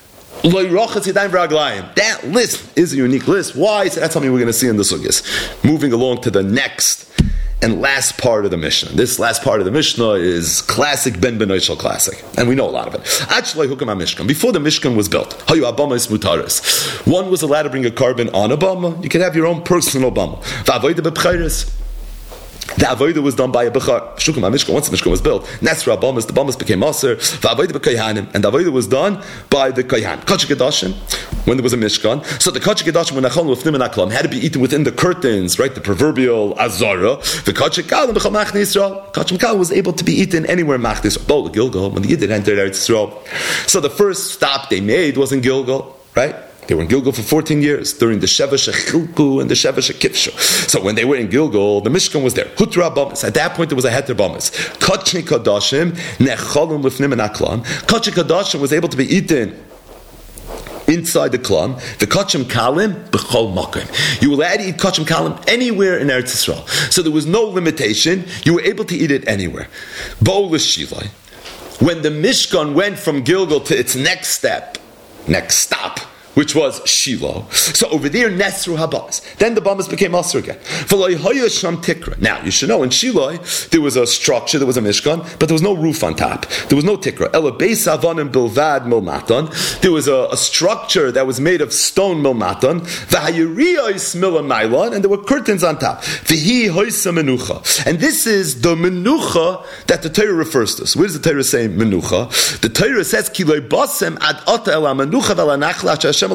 Speaker 1: that list is a unique list. Why? So that's something we're going to see in the sugyas. Moving along to the next and last part of the Mishnah. This last part of the Mishnah is classic Ben Benoishal classic, and we know a lot of it. Actually, Hukam HaMishkan. Before the Mishkan was built, Hayu Abama is Mutaris. One was allowed to bring a carbon on a bama. You could have your own personal bama. Va'avoida b'pchayris. The avodah was done by a bechar. Shukum HaMishkan, once the Mishkan was built, Nesra Abamas, the Bamas became Aser, Va'avodah b'Kohanim, and the avodah was done by the Kohan. Kachik Kedashim, when there was a Mishkan, so the Kachik Kedashim, when Achal Lufnim and Aklam, had to be eaten within the curtains, right, the proverbial Azara. The Kachik Kalim, B'chal Machni Yisrael, Kachik Kalim was able to be eaten anywhere in Machni Yisrael. Bol Gilgal, when the Yidden entered Eretz Yisrael. So the first stop they made was in Gilgal, right? They were in Gilgal for fourteen years during the Sheva Shechilku and the Sheva Shekifshu. So when they were in Gilgal, the Mishkan was there. Hutra Bamis. At that point, there was a Heter Bamis. Kachni Kadashim Nechalum Lifnim and Aklam. Kachni Kadashim was able to be eaten inside the Klam. The Kachim Kalim B'chol Makim. You were allowed to eat Kachim Kalim anywhere in Eretz Yisrael. So there was no limitation. You were able to eat it anywhere. Bo'ol Shilai. When the Mishkan went from Gilgal to its next step, next stop, which was Shiloh. So over there, Nesru Habas. Then the Bamas became Asr again. Now, you should know, in Shiloh, there was a structure, there was a Mishkan, but there was no roof on top. There was no Tikra. Ela Beis Avanim Bilvad Milmatan. There was a, a structure that was made of stone Milmatan. V'hayiriyos Milamaylan, and there were curtains on top. V'hi Hoysa Menucha. And this is the Menucha that the Torah refers to. So where does the Torah say Menucha? The Torah says, Ki loy basem ad ata ela Menucha v'la nachla Hashem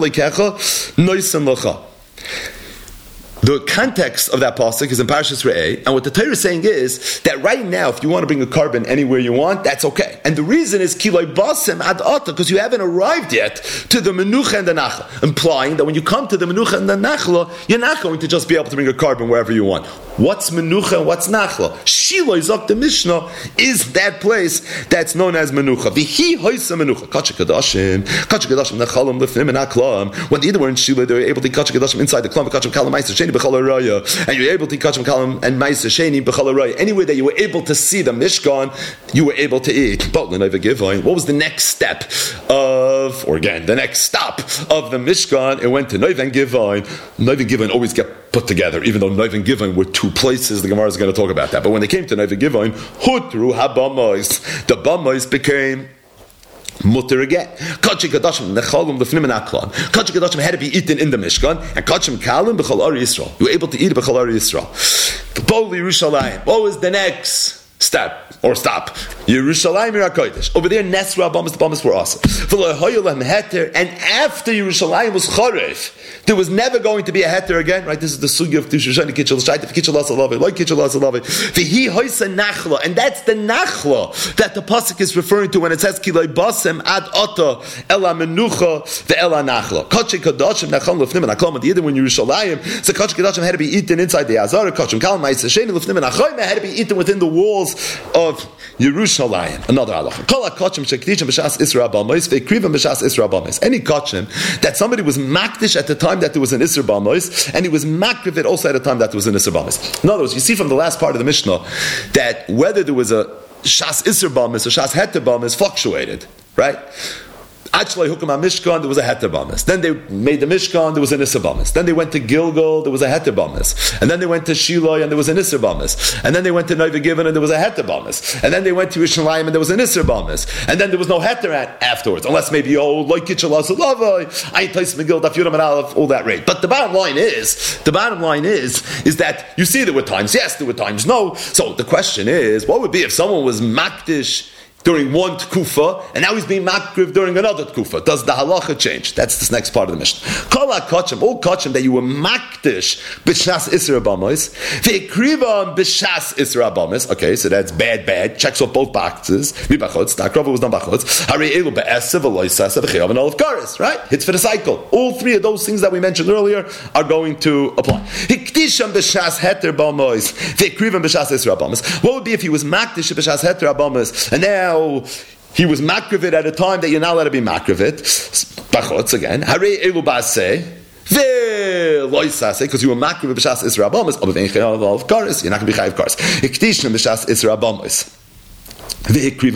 Speaker 1: the context of that pasuk is in Parashas Re'eh, and what the Torah is saying is that right now, if you want to bring a carbon anywhere you want, that's okay. And the reason is kiloi basem ad ata, because you haven't arrived yet to the menucha and the nachla, implying that when you come to the menucha and the nachla, you're not going to just be able to bring a carbon wherever you want. What's menucha and what's nachla? Shiloh Zok the Mishnah is that place that's known as menucha. V'hi hoysa menucha. Kachik kadashim, kachik kadashim nechalim lifnim and aklam. When the either were in Shiloh, they were able to kachik kadashim inside the klam, kachik kalam ma'aser sheni b'chol haraya, and you were able to kachik kalam and ma'aser sheni b'chol haraya. Anywhere that you were able to see the Mishkan, you were able to eat. But what was the next step of, or again, the next stop of the Mishkan? It went to Noiven Givon. Noiven Givon always get put together, even though Noiven Givon were two places. The Gemara is going to talk about that. But when they came to Noiven Givon, Hutru Habamos, the Bamos became mutter again. Kachim kadashim nechalum lefnim and aklan. Kachim kadashim had to be eaten in the Mishkan, and kachim kalim b'chol ari Yisrael. You were able to eat it b'chol ari Yisrael. B'poli Yerushalayim. What was the next step or stop? Yerushalayim Yirakodesh. Over there, Nesra Bamas, the Bamas were awesome. And after Yerushalayim was Chorev, there was never going to be a heter again, right? This is the sugi of Tishushani Kitchel, Shaita Kitchel Asalave, like Kitchel Asalave. Vihi Hoysa Nachla, and that's the Nachla that the pasuk is referring to when it says Kiloi Basem Ad Ota Ela Menucha the Ela Nachla. Kachim Kadashim Nacham Lefnim and Aklam. The other when Yerushalayim, so Kachim Kadashim had to be eaten inside the Azara. Kachim Kalam Ma'aseh Sheni Lefnim and Achayim had to be eaten within the walls of Yerushalayim. Another halacha. Kol Kachim Shekdishim B'Shas Isra Bamois Ve'Krivim B'Shas Isra Bamois. Any Kachim that somebody was makdish at the time that there was an Isra Bamois, and he was makriv also at the time that there was an Isra Bamois. In other words, you see from the last part of the Mishnah that whether there was a Shas Isra Bamois or Shas Heter Bamois fluctuated, right? Actually, Hukum HaMishkan, there was a Heter Bamis. Then they made the Mishkan, there was an Isser Bamis. Then they went to Gilgal, there was a Heter Bamis. And then they went to Shiloh, and there was an Isser Bamis. And then they went to Noiva Givon, and there was a Heter Bamis. And then they went to Yerushalayim, and there was an Isser Bamis. And then there was no Heter afterwards, unless maybe, oh, like Kitchalas Lavai, Ayin Tais Megil, Daf Yuram and Aleph, all that rate. But the bottom line is, the bottom line is, is that you see there were times yes, there were times no. So the question is, what would be if someone was Makdish during one tkufa, and now he's being makriv during another tkufa? Does the halacha change? That's this next part of the Mishnah. Kol ha-kachim, all kachim that you were makdish b'shas isra bamois, ve'ekrivam b'shas isra bamois. Okay, so that's bad, bad. Checks off both boxes. Mibachotz, the akrava was not bachotz. Hari elu be'esev v'loisasa v'chayav and olive karis. Right? It's for the cycle. All three of those things that we mentioned earlier are going to apply. Hikdisham b'shas heter bamois, ve'ekrivam b'shas isra bamois. What would be if he was makdish b'shas heter bamois, and now he was makrivit at a time that you're not allowed to be makrivit? Bachotz again. Hare elu ba'aseh. Because you were makrivit b'shas isra bamois, but you're not going to be chayiv karis. Ikdishim b'shas isra bamois. What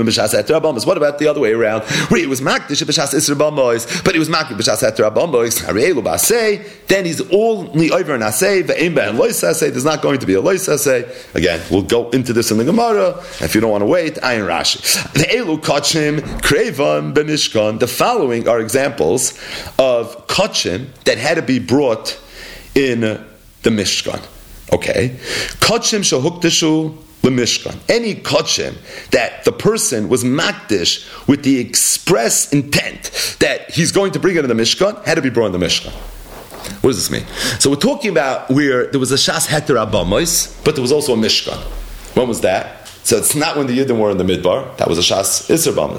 Speaker 1: about the other way around, where he was makdish b'shas isra bamois, but he was makdish b'shas heter bamois? Harei b'aseh. Then he's only over an aseh. Ve'im be'en lois aseh. There's not going to be a lois aseh. Again, we'll go into this in the Gemara. If you don't want to wait, Ayin Rashi. Ve'elu kachim krevan b'mishkan. The following are examples of kachim that had to be brought in the Mishkan. Okay, kachim shehukdeshu. Mishkan. Any kachim that the person was makdish with the express intent that he's going to bring it in the Mishkan had to be brought in the Mishkan. What does this mean? So we're talking about where there was a Shas Heter Abamois, but there was also a Mishkan. When was that? So it's not when the Yidden were in the Midbar. That was a Shas Isser Bamois. It's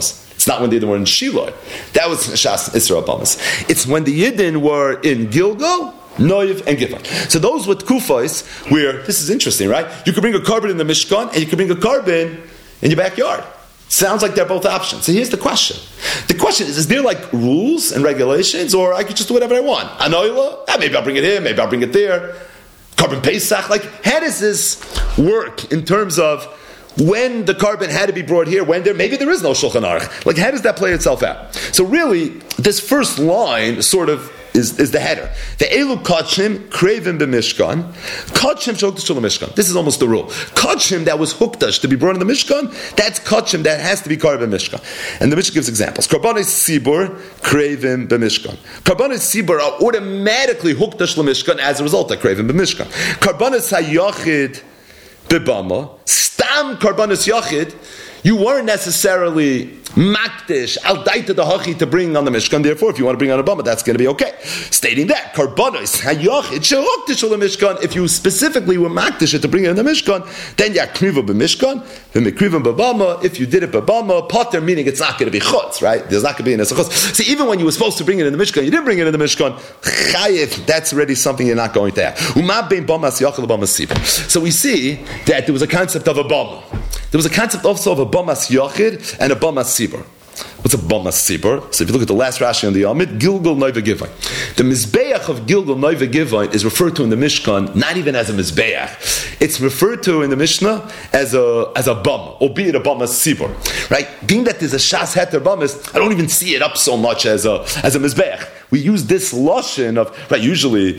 Speaker 1: It's not when the Yidden were in Shiloh. That was Shas Isra Abamas. It's when the Yidden were in Gilgal, Noiv, and Givon. So those with Kufos, where, this is interesting, right? You could bring a carbon in the Mishkan, and you could bring a carbon in your backyard. Sounds like they're both options. So here's the question. The question is, is there like rules and regulations, or I could just do whatever I want? Anoila? Ah, maybe I'll bring it here, maybe I'll bring it there. Carbon Pesach? Like, how does this work in terms of when the carbon had to be brought here, when there, maybe there is no Shulchan Aruch. Like, how does that play itself out? So really, this first line sort of is, is the header. The Elu Kachim Kravim b'Mishkan. Kachim Shoktash to the Mishkan. This is almost the rule. Kachim that was Huktash to be brought in the Mishkan, that's Kachim that has to be Karban Mishkan. And the Mishnah gives examples. Karbanis Sibur Kravim b'Mishkan. Karbanis Sibur are automatically Huktash l'Mishkan as a result of Kravim b'Mishkan. Karbanis Hayachid b'Bama. Stam Karbanis Yachid. You weren't necessarily makdish al daita the hachi to bring on the Mishkan. Therefore, if you want to bring on a bama, that's going to be okay. Stating that karbanos hayachid she'oktish the Mishkan. If you specifically were makdish it to bring it in the Mishkan, then yakriva b'Mishkan, v'mikriva b'bama. If you did it b'bama, potter, meaning it's not going to be chutz, right? There's not going to be an esachos. So even when you were supposed to bring it in the Mishkan, you didn't bring it in the Mishkan. Chayiv, that's already something you're not going to have. So we see that there was a concept of a bama. There was a concept also of a bamas yachid and a bamas sibur. What's a bamas sibur? So if you look at the last Rashi on the Yamid, Gilgal Noiva Givon. The Mizbeach of Gilgal Noiva Givon is referred to in the Mishkan not even as a Mizbeach. It's referred to in the Mishnah as a as a bama, albeit a bamas sibur. Right? Being that there's a shas heter bamas, I don't even see it up so much as a as a Mizbeach. We use this lashon of, right, usually,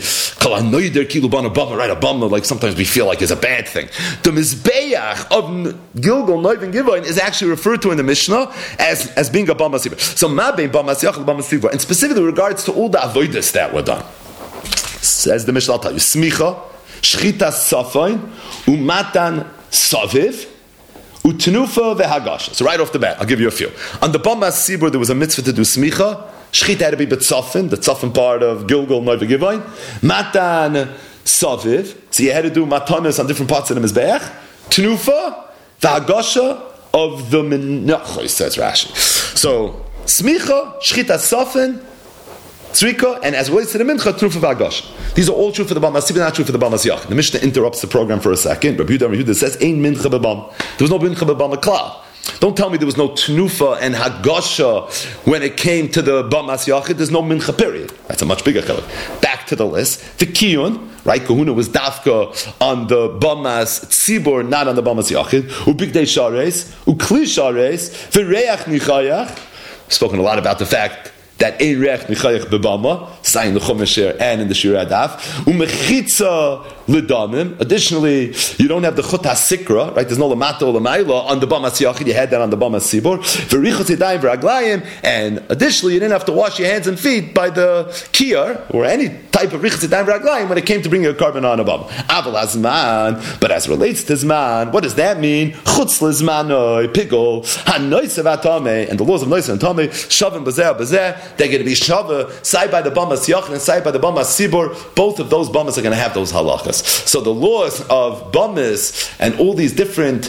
Speaker 1: right, a bama, like sometimes we feel like is a bad thing. The Mizbeach of Gilgal, Noiv, and Givon is actually referred to in the Mishnah as, as being a bama sibur. So, ma bein bama yachal, bama sibur. And specifically with regards to all the avodas that were done. Says the Mishnah, I'll tell you, smicha, shchita safain, umatan saviv, utnufa vehagasha. So right off the bat, I'll give you a few. On the bama sibur, there was a mitzvah to do smicha. Shchita had to be betzafin, the tzafin part of Gilgal, Noiv, Givon. Matan saviv, so you had to do matanas on different parts of the Mizbeach. Tnufa, the hagasha of the menachos, says Rashi. So, smicha, shchita safin, tzrika, and as it relates to the mincha, tnufa v'hagasha. These are all true for the Bamas Sibur, not true for the Bamas Yach. The Mishnah interrupts the program for a second. Rabbi Yehuda, Rabbi Yehuda says, "Ein mincha b'bam." There was no mincha b'bam klal. Don't tell me there was no tnufa and hagasha when it came to the bamas yachid. There's no mincha period. That's a much bigger chiluk. Back to the list. The kiyun, right? Kahuna was dafka on the bamas tzibur, not on the bamas yachid. Ubigdei shares, ukli shares, v'reach nichayach. Spoken a lot about the fact that ein reach nichayach bebama, saying the chumash here and in the shir adaf. Umechitza l'damim. Additionally, you don't have the chut hasikra, right? There's no lamata or lamayla on the bamas yachid. You had that on the bamas sibur. V'richot yadayim v'raglayim. And additionally, you didn't have to wash your hands and feet by the kiyar or any type of richot yadayim v'raglayim when it came to bringing a carbon on a bama. Aval azman. But as it relates to zman, what does that mean? Chutz l'zmanoi pigol hanoisev atame. And the laws of noisev and atame shavim bazeh bazeh. They're going to be shava side by the bamas yachid and side by the bamas sibur. Both of those bamas are going to have those halachas. So the laws of bamas and all these different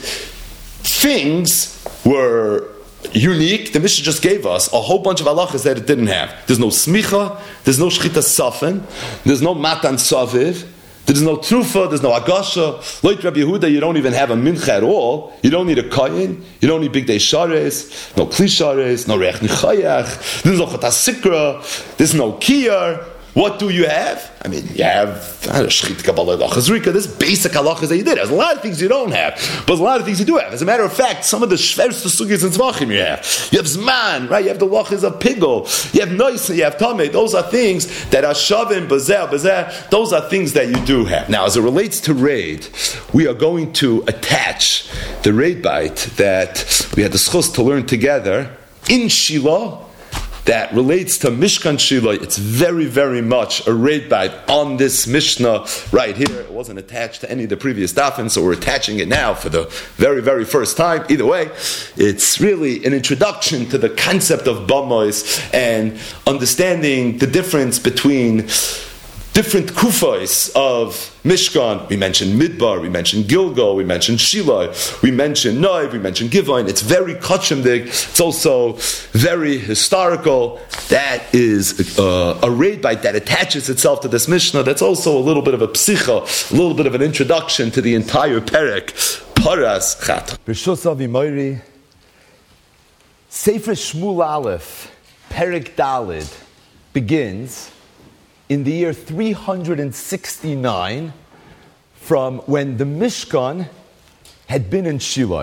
Speaker 1: things were unique. The Mishnah just gave us a whole bunch of halachas that it didn't have. There's no smicha, there's no shchita safin, there's no matan saviv, there's no trufa, there's no agasha. Like Rabbi Yehuda, you don't even have a mincha at all. You don't need a kayin, you don't need big day shares, no kli shares, no reach nichayach, there's no chatasikra, there's no kiyar. What do you have? I mean, you have shchit kabbalah chazrika. This basic halachas that you did. There's a lot of things you don't have, but there's a lot of things you do have. As a matter of fact, some of the shverst sugis and tzvachim you have. You have zman, right? You have the lachas of pigol. You have nois. You have tameh. Those are things that are shavim bazeh bazeh. Those are things that you do have. Now, as it relates to raid, we are going to attach the raid bite that we had the schus to learn together in Shiloh. That relates to Mishkan Shiloh. It's very, very much a raid bite on this Mishnah right here. It wasn't attached to any of the previous dafin, so we're attaching it now for the very, very first time. Either way, it's really an introduction to the concept of bamos and understanding the difference between different kufos of Mishkan. We mentioned Midbar, we mentioned Gilgal, we mentioned Shiloh, we mentioned Noiv, we mentioned Givon. It's very kachimdig. It's also very historical. That is uh, a raid bite that attaches itself to this Mishnah. That's also a little bit of a psicha, a little bit of an introduction to the entire Perek, Paras Chat.
Speaker 2: B'shus Avimoiri, Sefer Shmuel Aleph, Perek Dalid, begins in the year three hundred sixty-nine from when the Mishkan had been in Shiloh.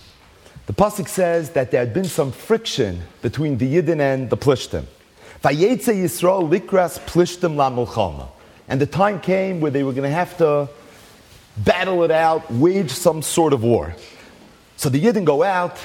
Speaker 2: The pasuk says that there had been some friction between the Yidden and the Plishtim. Vayetze Yisrael likras Plishtim la milchama. And the time came where they were going to have to battle it out, wage some sort of war. So the Yidden go out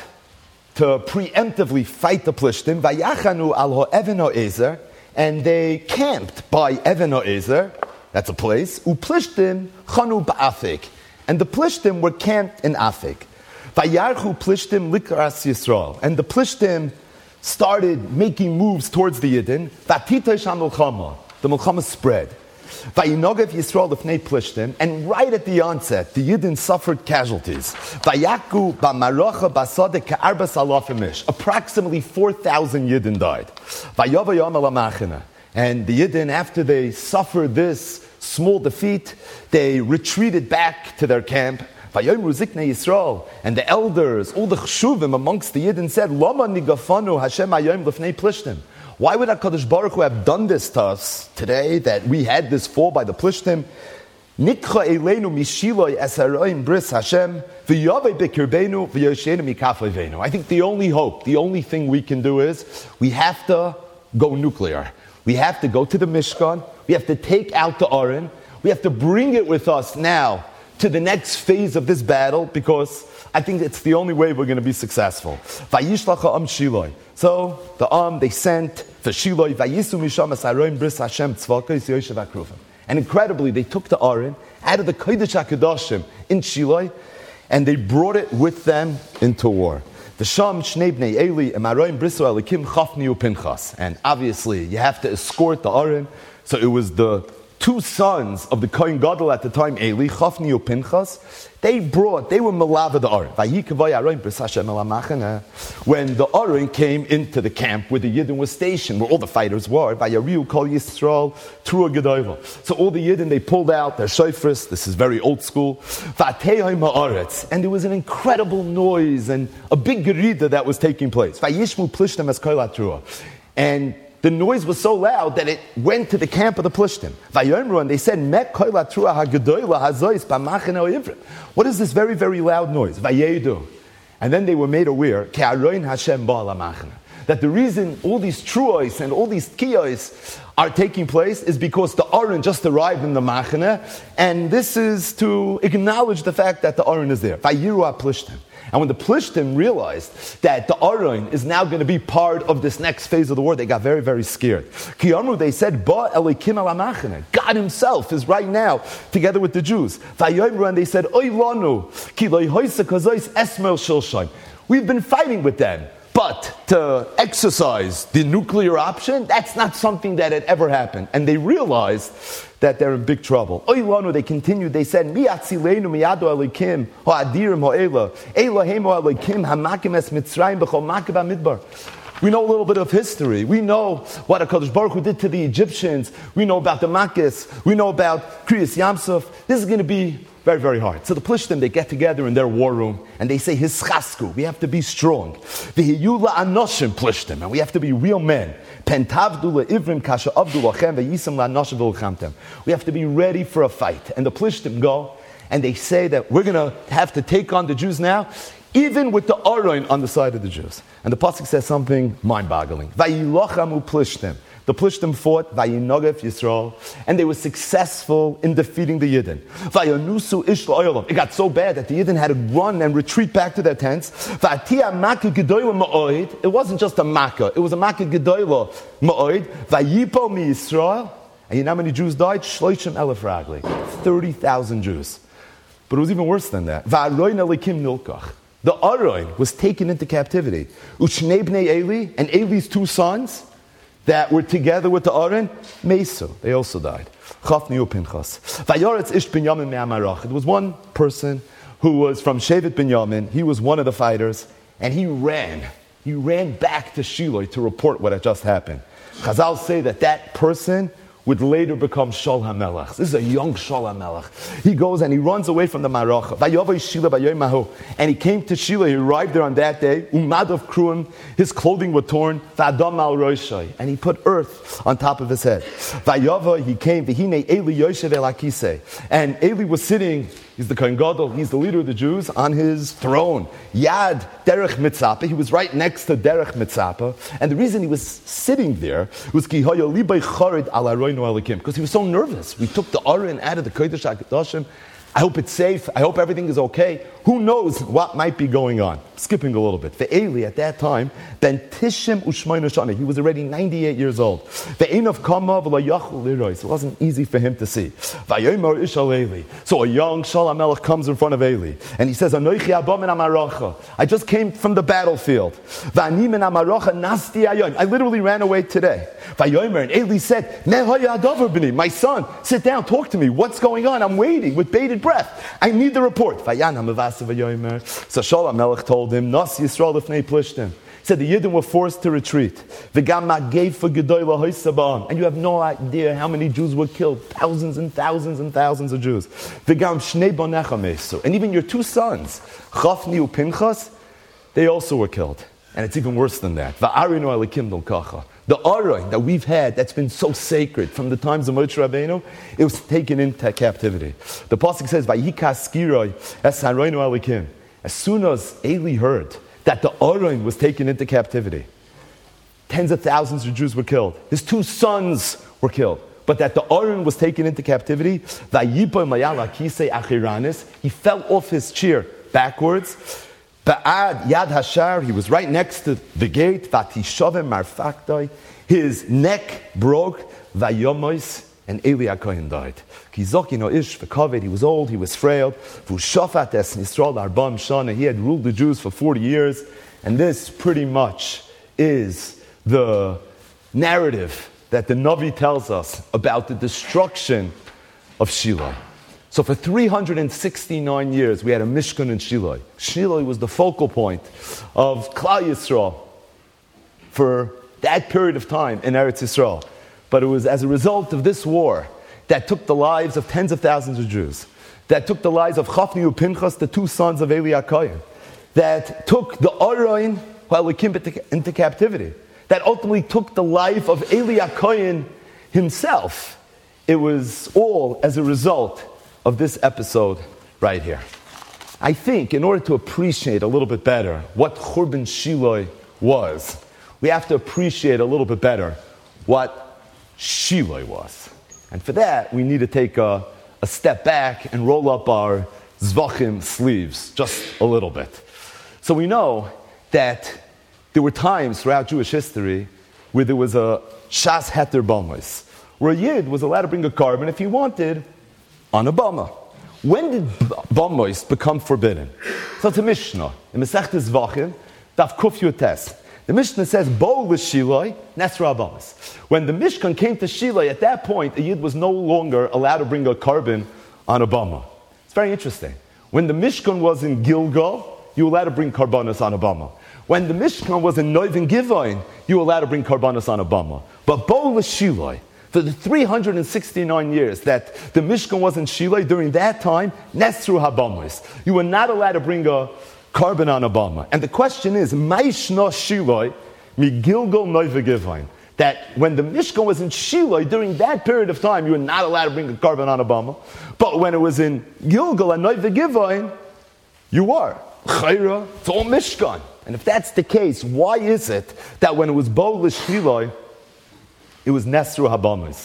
Speaker 2: to preemptively fight the Plishtim. Vayachanu al ha'even ha'ezer, and they camped by Even Ha'ezer, that's a place, uplishtim chanu ba'afik, and the Plishtim were camped in Afik. Vayarchu Plishtim likras Yisrael, and the Plishtim started making moves towards the Yidden. Vatitay sham milchama, the milchama spread. Vayinogev Yisrael lefnei Plishtim, and right at the onset, the Yidden suffered casualties. Vayaku b'marocha b'sadek ka'arbas alafim ish, approximately four thousand Yidden died. Vayava yom elamachina, and the Yidden, after they suffered this small defeat, they retreated back to their camp. Vayomru ziknei Yisrael, and the elders, all the chshuvim amongst the Yidden said, Lama nigafanu Hashem hayom lefnei Plishtim. Why would HaKadosh Baruch Hu have done this to us today, that we had this fall by the Plishtim? Nikcha eleinu mishiloi esaroim bris Hashem v'yavei b'kirbeinu v'yoshenu mikafleveinu. I think the only hope, the only thing we can do is we have to go nuclear. We have to go to the Mishkan. We have to take out the Aron. We have to bring it with us now to the next phase of this battle, because I think it's the only way we're going to be successful. Vayishlach ha'am Shiloi. So the Am, they sent for Shiloi, Vayisu misham esaroim bris Hashem tzvaka yisyoishav akruvim. And incredibly, they took the Aron out of the Kodesh HaKadoshim in Shiloi, and they brought it with them into war. The Sham Shnei Bnei Eli Emaroim Brisu Elikim Chafni Upinchas. And obviously, you have to escort the Aron. So it was the two sons of the Kohen Gadol at the time, Eli, Chafni Upinchas. They brought, they were Malava the Aron. When the Aron came into the camp where the Yidden was stationed, where all the fighters were, Vayariu Kol Yisrael Trua Gedoyla. So all the Yidden, they pulled out their shofars. This is very old school. And there was an incredible noise and a big gerida that was taking place. Vayishmu Plishtim es Kol Trua. And the noise was so loud that it went to the camp of the Plishtim. Vayomru, and they said, Mek kol hatrua hagedoyla hazois b'machane ha'ivrim. What is this very, very loud noise? Vayedu. And then they were made aware, Ke'aroin Hashem ba'al ha'machane, that the reason all these truos and all these tkiyos are taking place is because the Aron just arrived in the machane, and this is to acknowledge the fact that the Aron is there. Vayiru ha'plishtim. And when the Plishtim realized that the Aron is now going to be part of this next phase of the war, they got very, very scared. Kiyamru, they said, Ba Elikim al Amachane. God himself is right now together with the Jews. Vayomru, and they said, Oy lanu, ki lo yhoisa kazois esmel shilshaim. We've been fighting with them. But to exercise the nuclear option, that's not something that had ever happened. And they realized that they're in big trouble. Oilanu, they continued, they said, Mi atzilenu miyado alikim, ha'adirim ha'ela, Elohemu alikim, hamakim es mitzrayim b'chol makib ha'midbar. We know a little bit of history. We know what HaKadosh Baruch Hu did to the Egyptians. We know about the Makis. We know about Kriyas Yamsuf. This is going to be very, very hard. So the Plishtim, they get together in their war room and they say, Hischasku, we have to be strong. V'hiyula anoshim Plishtim, and we have to be real men. Pentavdu le'ivrim kasha avdu lachem ve'yisam la'anoshim v'l'chamtem. We have to be ready for a fight. And the Plishtim go and they say that we're going to have to take on the Jews now, even with the Aron on the side of the Jews. And the pasuk says something mind-boggling. Vayilochamu Plishtim. The Plishtim fought, Vayinogev Yisrael, and they were successful in defeating the Yidden. Vayonusu ish la'olam. It got so bad that the Yidden had to run and retreat back to their tents. Va'atia makkah gedoyla ma'oid. It wasn't just a makkah, it was a makkah gedoyla ma'oid. Vayipo mi Yisrael. And you know how many Jews died? Shloishim elef ragli. thirty thousand Jews. But it was even worse than that. Va'aroin elikim nilkach. The Aron was taken into captivity. Uchnei bnei Eli, and Eli's two sons, that were together with the Aaron, Meso, they also died. Chafni uPinchas. Vayoretz ish Binyamin me'amarach. It was one person who was from Shevet Binyamin. He was one of the fighters, and he ran. He ran back to Shiloh to report what had just happened. Chazal say that that person would later become Shaul HaMelech. This is a young Shaul HaMelech. He goes and he runs away from the Maracha. And he came to Shiloh. He arrived there on that day. Umadav Kruim. His clothing was torn. V'adam al roshai. And he put earth on top of his head. Vayava, he came. V'hine Eli Yoshev el hakisei. And Eli was sitting. He's the Kohen Gadol. He's the leader of the Jews on his throne. Yad Derech Mitzapa. He was right next to Derech Mitzapa. And the reason he was sitting there was because he was so nervous. We took the Aron out of the Kodesh HaKadoshim. I hope it's safe. I hope everything is okay. Who knows what might be going on? Skipping a little bit. The Eli at that time, ben Tishim Ushmayna Shana. He was already ninety-eight years old. The Einav Kama v'layachul lirois. It wasn't easy for him to see. Vayomer Ishal Eli. So a young Shaul HaMelech comes in front of Eli, and he says, Anoichi Abba min Amaracha. I just came from the battlefield. V'ani min Amaracha nasti ayon. I literally ran away today. Vayomer, and Eli said, Mehoya Adavar b'ni. My son, sit down, talk to me. What's going on? I'm waiting with bated breath. I need the report. So Shaul HaMelech told him, Nas Yisrael lifnei Plishtim. He said the Yidden were forced to retreat. And you have no idea how many Jews were killed. Thousands and thousands and thousands of Jews. And even your two sons, Chafni and Pinchas, they also were killed. And it's even worse than that. The Aron that we've had, that's been so sacred from the times of Moshe Rabbeinu, it was taken into captivity. The pasuk says, as soon as Eli heard that the Aron was taken into captivity, tens of thousands of Jews were killed. His two sons were killed. But that the Aron was taken into captivity, he fell off his chair backwards. Ba'ad Yad Hashar, he was right next to the gate. Vatishavim marfaktoi, his neck broke. Vayomois, and Eli HaKohen died. Kizoki no ish v'kaved, he was old, he was frail. V'ushafat es Yisrael arba'am shana, he had ruled the Jews for forty years. And this pretty much is the narrative that the Navi tells us about the destruction of Shiloh. So for three hundred sixty-nine years, we had a Mishkan in Shiloh. Shiloh was the focal point of Klal Yisrael for that period of time in Eretz Yisrael. But it was as a result of this war that took the lives of tens of thousands of Jews, that took the lives of Chafni and Pinchas, the two sons of Eli HaKohen, that took the Aron while we came into captivity, that ultimately took the life of Eli HaKohen himself. It was all as a result of this episode right here. I think in order to appreciate a little bit better what Churban Shiloh was, we have to appreciate a little bit better what Shiloh was. And for that, we need to take a, a step back and roll up our Zvachim sleeves just a little bit. So we know that there were times throughout Jewish history where there was a Shas Heter Bamos, where a Yid was allowed to bring a carbon if he wanted on a bama. When did bamos become forbidden? So it's a Mishnah in Masechtes Zvachim, Daf Kuf Yotes. The Mishnah says, Bo l'Shiloi, Nesra Bamos. When the Mishkan came to Shiloh, at that point, a Yid was no longer allowed to bring a carbon on a bama. It's very interesting. When the Mishkan was in Gilgal, you were allowed to bring karbanos on a bama. When the Mishkan was in Noiv Givain, you were allowed to bring karbanos on a bama. But Bo l'Shiloi, for the three hundred sixty-nine years that the Mishkan was in Shiloh, during that time, Nesru Habamos, you were not allowed to bring a carbon on a bama. And the question is, Maishna Shiloh, Migilgal Noiv Givain, that when the Mishkan was in Shiloh, during that period of time, you were not allowed to bring a carbon on a bama. But when it was in Gilgal and Noiv Givain, you were. Chayra, it's all Mishkan. And if that's the case, why is it that when it was Bo l'Shiloh, it was Nesru Habamas?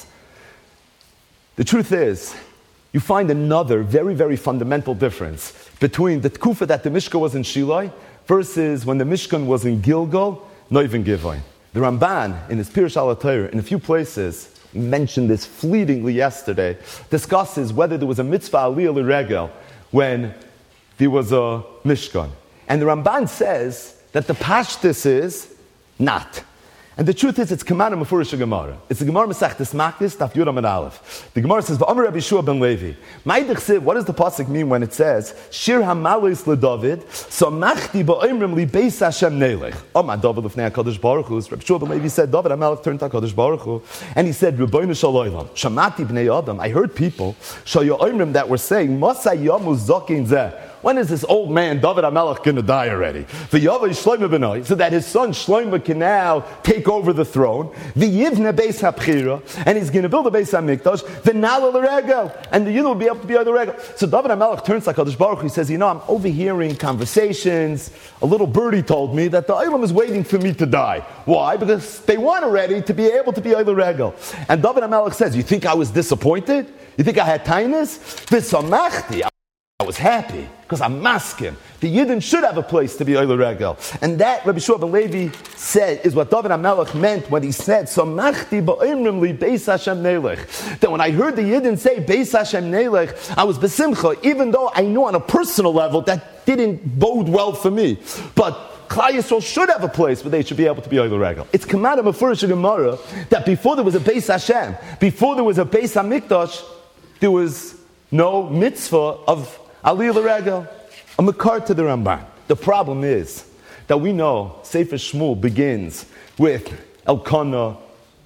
Speaker 2: The truth is, you find another very, very fundamental difference between the Tkufa that the Mishkan was in Shiloh versus when the Mishkan was in Gilgal, Noiv Givain. The Ramban, in his Pirush Al HaTorah, in a few places, mentioned this fleetingly yesterday, discusses whether there was a mitzvah aliyah l'regel when there was a Mishkan. And the Ramban says that the pashtus is not. And the truth is, it's Kamana Mefurish Gemara. It's the Gemara Masechtas Makis, Daf Yud Amud Aleph. The Gemara says, "V'Amar Rabbi Yeshua ben Levi." Ma'idich Siv, what does the pasuk mean when it says, "Shir Hamalis LeDavid, Samachti ba'Omrim Li Beis Hashem Nelech"? Oh, my David Lefnei Hakadosh Baruch Hu. Rabbi Yeshua ben Levi said, "David HaMelech turned to Hakadosh Baruch Hu, and he said, Rebbeinu Shel Olam, Shamati Bnei Adam." I heard people Shal Omrim that were saying, "Masay Yamu Zakin Zeh." When is this old man, David HaMelech, going to die already? V'yavai Shlomo Benoi, so that his son Shlomo can now take over the throne. V'yivne Beis HaBchira, and he's going to build a Beis HaMikdash. V'nala l'regel, and the Yid will be able to be on the regel. So David HaMelech turns to HaKadosh Baruch Hu. He says, you know, I'm overhearing conversations. A little birdie told me that the Olam is waiting for me to die. Why? Because they want already to be able to be on the regel. And David HaMelech says, you think I was disappointed? You think I had tinus? V'samachti. I was happy because I'm masking. The Yidden should have a place to be Oile Regel. And that, Rabbi Yeshua ben Levi said, is what David HaMelech meant when he said, Samachti ba'omrim li Beis Hashem Nelech. That when I heard the Yidden say Beis Hashem Nelech, I was besimcha, even though I knew on a personal level that didn't bode well for me. But Klal Yisrael should have a place where they should be able to be Oile Regel. It's Kamada Mefurish Gemara that before there was a Beis Hashem, before there was a Beis HaMikdash, there was no mitzvah of Aliyah L'Regel, a makar to the Ramban. The problem is that we know Sefer Shmuel begins with Elkanah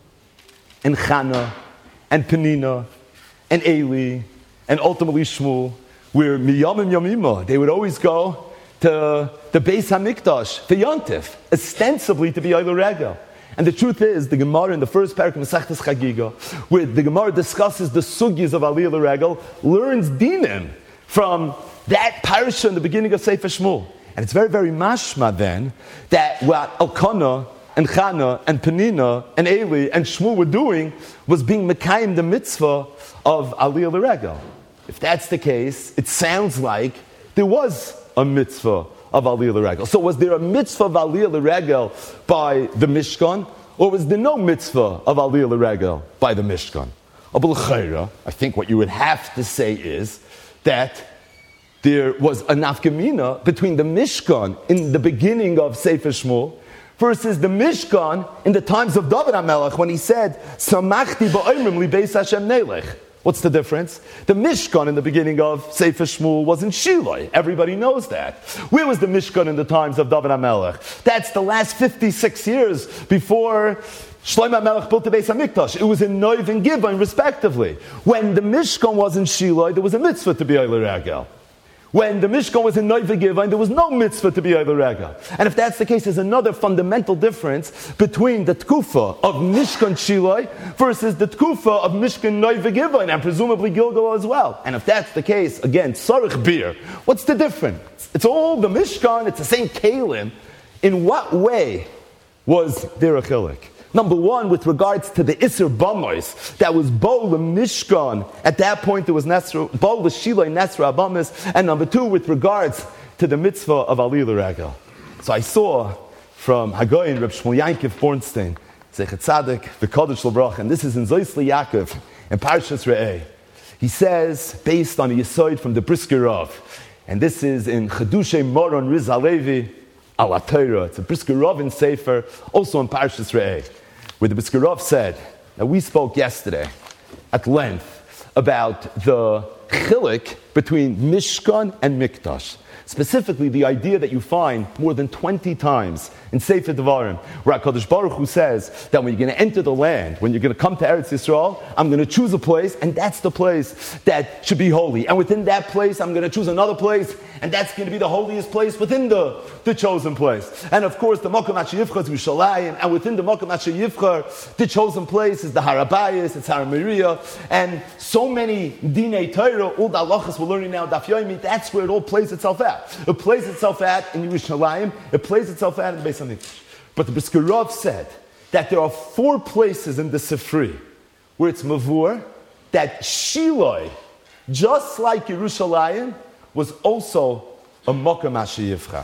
Speaker 2: and Chana and Penina and Eli and ultimately Shmuel, where Miyam and Yamima, they would always go to the Beis HaMikdash, the Yontif, ostensibly to be Oile Regel. And the truth is, the Gemara in the first parak of Masechtas Chagiga, where the Gemara discusses the sugyas of Aliyah L'Regel, learns dinim from that parasha in the beginning of Sefer Shmuel. And it's very, very mashma then that what Elkanah and Chana and Penina and Eli and Shmuel were doing was being mekayim the mitzvah of Aliyah L'Regel. If that's the case, it sounds like there was a mitzvah of Aliyah L'Regel. So was there a mitzvah of Aliyah L'Regel by the Mishkan, or was there no mitzvah of Aliyah L'Regel by the Mishkan? Abul Chayra, I think what you would have to say is that there was a nafkamina between the Mishkan in the beginning of Sefer Shmuel versus the Mishkan in the times of David HaMelech when he said, Samachti ba'omrim li Beis Hashem Nelech. What's the difference? The Mishkan in the beginning of Sefer Shmuel was in Shiloh. Everybody knows that. Where was the Mishkan in the times of David HaMelech? That's the last fifty-six years before Shlomo HaMelech built the Beis HaMikdash. It was in Noiv and Givon, respectively. When the Mishkan was in Shiloh, there was a mitzvah to be Oile Regel. When the Mishkan was in Noiv and Givon, there was no mitzvah to be Oile Regel. And if that's the case, there's another fundamental difference between the Tkufa of Mishkan Shiloh versus the Tkufa of Mishkan Noiv and Givon, and presumably Gilgal as well. And if that's the case, again, Tzarich Bir, what's the difference? It's all the Mishkan, it's the same Kalim. In what way was there a chilik? Number one, with regards to the Isser Bamois, that was Bo the Mishkan. At that point, there was Nesra, Bo the Shiloh Nesra Abamis. And number two, with regards to the mitzvah of Aliyah L'Regel. So I saw from Hagoyin, Reb Shmuel Yankiv Bornstein, Zechet Tzadik, V'Kodesh L'Brach, and this is in Zoisli Yaakov, in Parshas Re'eh. He says, based on a Yisoid from the Brisker Rav, and this is in Chedushay Moron Riz Halevi, Al HaTorah. It's a Brisker Rav in Sefer, also in Parshas Re'eh, where the Brisker Rav said, now we spoke yesterday at length about the chilik between Mishkan and Mikdash. Specifically, the idea that you find more than twenty times in Sefer Devarim, where HaKadosh Baruch Hu says that when you're going to enter the land, when you're going to come to Eretz Yisrael, I'm going to choose a place, and that's the place that should be holy. And within that place, I'm going to choose another place, and that's going to be the holiest place within the, the chosen place. And of course, the Mokom Asher Yivchar is Yerushalayim, and within the Mokom Asher Yivchar, the chosen place is the Har HaBayis, it's Har Moriah, and so many Dinei Torah, all the halachas we're learning now, Daf Yomi, that's where it all plays itself out. It plays itself out in Yerushalayim, it plays itself out in the Beis HaMikdash. But the Brisker Rav said that there are four places in the Sifri where it's Mavur, that Shiloh, just like Yerushalayim, was also a Mokom Asher Yivchar.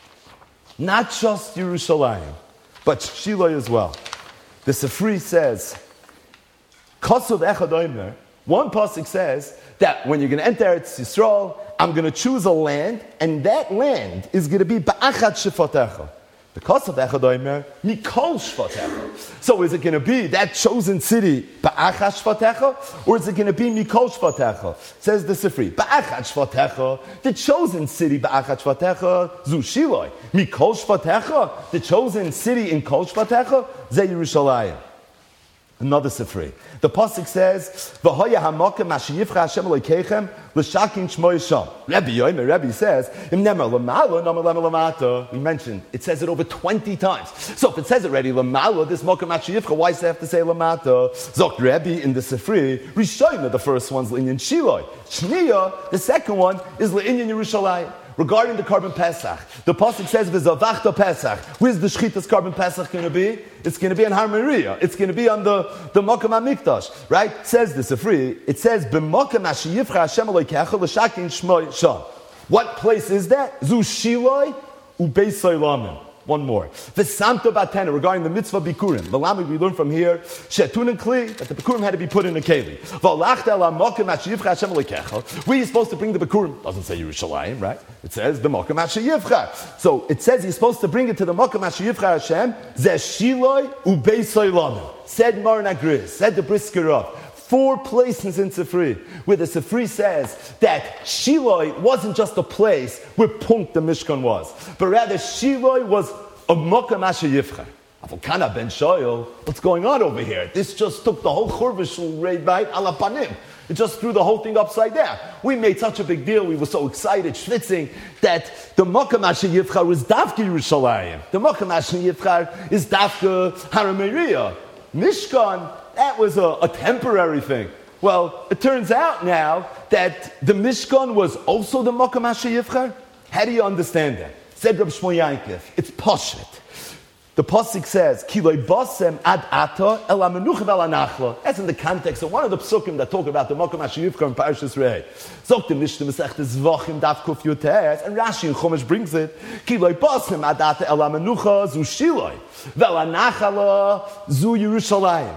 Speaker 2: Not just Yerushalayim, but Shiloh as well. The Sifri says, Kosov Echad Omer, one pasuk says that when you're going to enter Eretz Yisrael, I'm going to choose a land, and that land is going to be Ba'achat Shefatecha. Because of Echadoimer, Mikol Shvatecha. So is it going to be that chosen city, Ba'achas Shvatecha, or is it going to be Mikol Shvatecha? Says the Sifri, Ba'achas Shvatecha, the chosen city, Ba'achas Shvatecha, Zu Shiloi. Mikol Shvatecha, the chosen city in Kol Shvatecha, Ze Yerushalayim. Another Sifri. The pasuk says, "V'hoya hamakem mashiyivcha Hashem Elokeichem l'shakin shmo yisham." Rabbi Yomer, Rabbi says, "Im nemer lamalo, nomer lemer lamata." We mentioned it says it over twenty times. So if it says already lamalo, this makem mashiyivcha, why does it have to say lamata? Zok Rabbi in the Sifri, Rishayna, the first one's l'inyan Shiloi. Shniya, the second one is l'inyan Yerushalayim. Regarding the Korban Pesach, the pasuk says v'zavachta Pesach. Where's the shchitas Korban Pesach going to be? It's going to be on Har Moriah. It's going to be on the the Mokem HaMikdash, right? It says this Sifri. It says b'Mokem Hashiyivcha Hashem Elokecha l'shakin shmo sham. What place is that? Zu Shiloi u'Beis Olamim. One more. V'samto batena, regarding the mitzvah bikurim. Malami, we learn from here, shetun and kli, that the bikurim had to be put in a keli. V'alachta la mokem hashiyivcha Hashem Elokecha. Where are you supposed to bring the bikurim? Doesn't say Yerushalayim, right? It says the mokem hashiyivcha. So it says you're supposed to bring it to the mokem hashiyivcha Hashem, ze shiloi u'beis olamim. Said Mar Nagris, said the Briskerov. Four places in Sifri where the Sifri says that Shiloi wasn't just a place where Punk the Mishkan was, but rather Shiloi was a Mokem HaSheyivcha. Avokana ben Shoyel, what's going on over here? This just took the whole Churvishul raid right ala panim. It just threw the whole thing upside down. We made such a big deal, we were so excited, schwitzing, that the Mokem HaSheyivcha was Dafka Yerushalayim. The Mokem HaSheyivcha is Dafka Har Moriah. Mishkan, that was a, a temporary thing. Well, it turns out now that the Mishkan was also the Mokem HaSheyivcha. How do you understand that? Said Reb Shmuel Yankov, it's Pashit. The pasuk says, "Ki lo basem ad ata el hamenucha vel hanachla." That's in the context of one of the psukim that talk about the Mokem HaSheyivcha in Parashas Re'eh. Zok the Mishnah Masechtas Zvachim Daf Kuf Yotes, and Rashi in Chumash brings it, "Ki lo basem ad ata el hamenucha zu Shiloi vel hanachla zu Yerushalayim."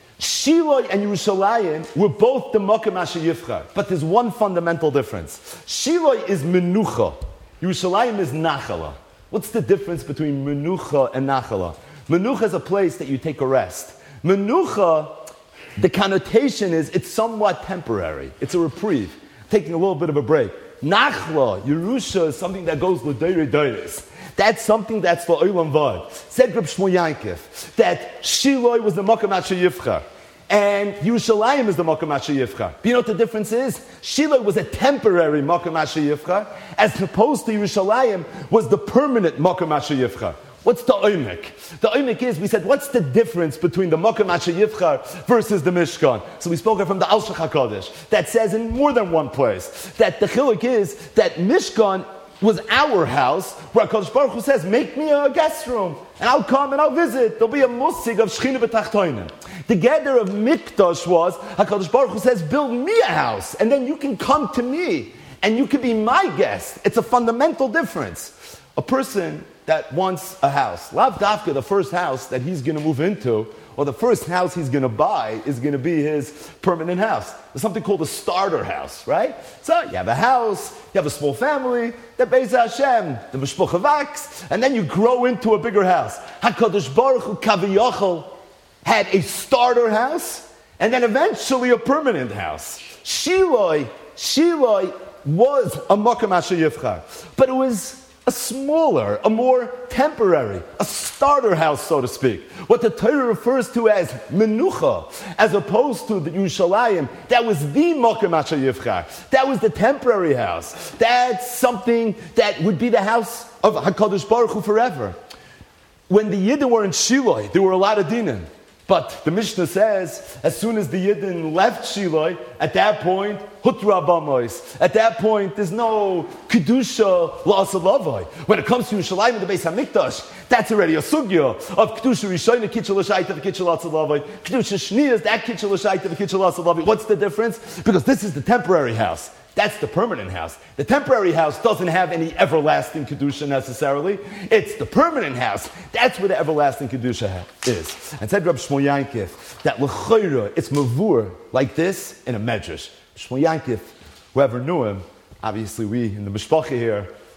Speaker 2: Shiloi and Yerushalayim were both the Mokem HaSheyivcha, but there's one fundamental difference. Shiloi is menucha, Yerushalayim is nachala. What's the difference between menucha and nachala? Menucha is a place that you take a rest. Menucha, the connotation is it's somewhat temporary. It's a reprieve, taking a little bit of a break. Nachla, Yerusha, is something that goes l'deire deires. That's something that's for Olam Vad. Said Reb Shmuel Yankov that Shiloi was the Mokem HaSheyivcha and Yerushalayim is the Mokem HaSheyivcha. But you know what the difference is? Shiloi was a temporary Mokem HaSheyivcha as opposed to Yerushalayim was the permanent Mokem HaSheyivcha. What's the oimek? The oimek is, we said, what's the difference between the Mokem HaSheyivcha versus the Mishkan? So we spoke from the Alshach HaKadosh that says in more than one place that the chiluk is that Mishkan was our house, where HaKadosh Baruch Hu says, make me a guest room, and I'll come and I'll visit. There'll be a musig of Shechina B'tachtoinen. The gather of Mikdash was, HaKadosh Baruch Hu says, build me a house, and then you can come to me, and you can be my guest. It's a fundamental difference. A person that wants a house, Lav Dafka, the first house that he's going to move into, or the first house he's going to buy is going to be his permanent house. There's something called a starter house, right? So you have a house, you have a small family, the Beis Hashem, the Mishpocha Vaks, and then you grow into a bigger house. HaKadosh Baruch Hu Kaviyachol had a starter house, and then eventually a permanent house. Shiloi, Shiloi was a Mokem HaSheyivcha, but it was a smaller, a more temporary, a starter house, so to speak. What the Torah refers to as menucha, as opposed to the Yerushalayim, that was the Mokem HaSheyivcha. That was the temporary house. That's something that would be the house of HaKadosh Baruch Hu forever. When the Yidden were in Shiloi, there were a lot of dinim. But the Mishnah says, as soon as the Yidden left Shiloi, at that point, Hutra Bamois. At that point, there's no Kedusha La'asalavai. When it comes to Yerushalayim and the Beis HaMikdash, that's already a sugya of Kedusha Rishayna, Kitchel L'Shaita, Kitchel La'asalavai. Kedusha Shniya is that Kitchel L'Shaita, Kitchel La'asalavai. What's the difference? Because this is the temporary house. That's the permanent house. The temporary house doesn't have any everlasting Kedusha necessarily. It's the permanent house. That's where the everlasting Kedusha is. And said Reb Shmuel Yankov that l'chayra, it's mavur like this in a medrash. Shmuel Yankov, whoever knew him, obviously we in the Mishpacha here,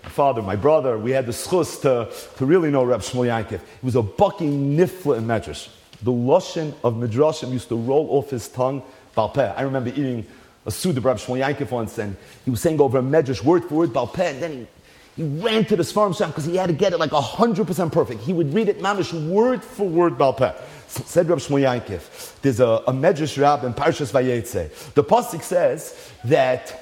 Speaker 2: my father, my brother, we had the schus to, to really know Reb Shmuel Yankiv. He was a baki nifla in Medrash. The lashon of Midrashim used to roll off his tongue, Baal Peh. I remember eating a Suda of Reb Shmuel Yankiv once, and he was saying over a Medrash, word for word, Baal Peh, and then he, he ran to the Sfarim Sham because he had to get it like one hundred percent perfect. He would read it, mamish, word for word, Baal Peh. So, said Reb Shmuel Yankiv, there's a, a Medrash Rab in Parshas Vayetze. The pasuk says that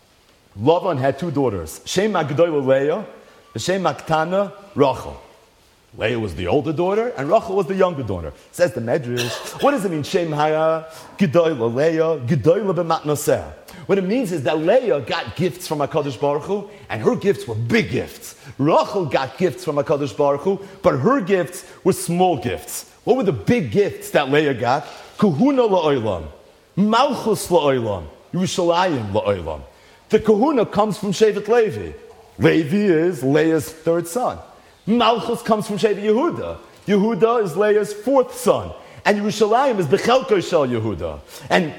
Speaker 2: Lavan had two daughters, Shem HaGedolah Leah, and Shem HaKtana Rachel. Leah was the older daughter, and Rachel was the younger daughter. Says the Medrash. What does it mean? Shem HaGedolah Leah, Gedolah b'matnoseh. What it means is that Leah got gifts from HaKadosh Baruch Hu, and her gifts were big gifts. Rachel got gifts from HaKadosh Baruch Hu, but her gifts were small gifts. What were the big gifts that Leah got? Kahuna la'olam, Malchus la'olam, Yerushalayim la'olam. The kahuna comes from Shevet Levi. Levi is Leah's third son. Malchus comes from Shevet Yehuda. Yehuda is Leah's fourth son. And Yerushalayim is Bechelko Shel Yehuda. And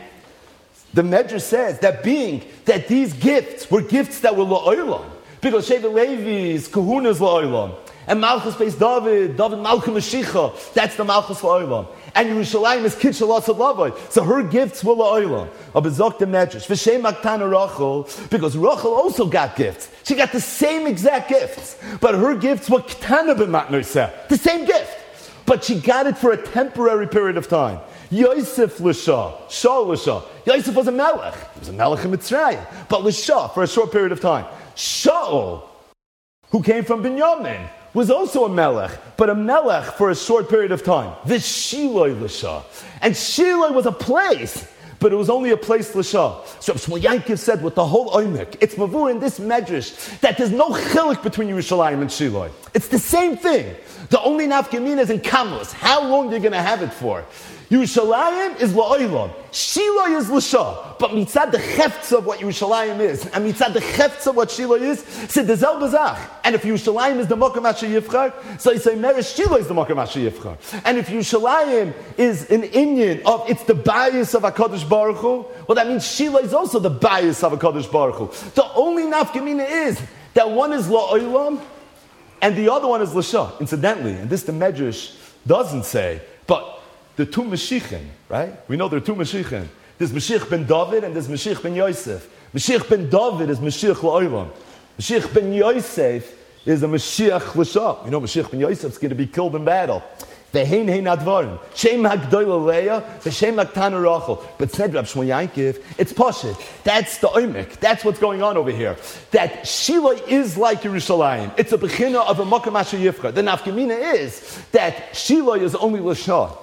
Speaker 2: the Medrash says that being that these gifts were gifts that were la'olam, because Shevet Levi's kahuna is la'olam. And Malchus based David, David Malchus Mashiach, that's the Malchus la'olam. And Yerushalayim is Kid Shalasad Lavai. So her gifts were la'olam. Abizok the Medrash. V'shem HaKtana Rachel, because Rachel also got gifts. She got the same exact gifts. But her gifts were Ktana b'matnoseh. The same gift. But she got it for a temporary period of time. Yosef l'shah, Shah l'shah. Yosef was a melech. He was a melech in Mitzrayim. But l'shah, for a short period of time. Shaul, who came from Binyamin, was also a melech, but a melech for a short period of time. This Shiloi l'shah. And Shiloi was a place, but it was only a place l'shah. So Shmuel Yankiv said with the whole oimek, it's mavur in this medrash, that there's no chilik between Yerushalayim and Shiloi. It's the same thing. The only nafkamina is in Kamlos. How long are you going to have it for? Yerushalayim is la'olam. Shiloi is l'shah. But mitzad the cheftz of what Yerushalayim is, and mitzad the cheftz of what Shiloi is, said the zel bazach. And if Yerushalayim is the Mokom Asher Yivchar, so you say Meresh Shiloi is the Mokom Asher Yivchar. And if Yerushalayim is an Inyan of, it's the bias of HaKadosh Baruch Hu, well that means Shiloi is also the bias of HaKadosh Baruch Hu. The only nafkamina is that one is la'olam, and the other one is l'shah. Incidentally, and this the Medrash doesn't say, but the two Mashiachim, right? We know there are two Mashiachim. There's Mashiach ben David and there's Mashiach ben Yosef. Mashiach ben David is Mashiach la'olam. Mashiach ben Yosef is a Mashiach l'shah. You know Mashiach ben Yosef is going to be killed in battle. Ve'hein hein advarim. Shem ha'gdolah Leah, ve'shem ha'ktana Rachel. But said Reb Shmuel Yankiv, it's pashut. That's the oimek. That's what's going on over here. That Shiloi is like Yerushalayim. It's a bechina of a Mokom Asher Yivchar. The nafkamina is that Shiloi is only l'shah.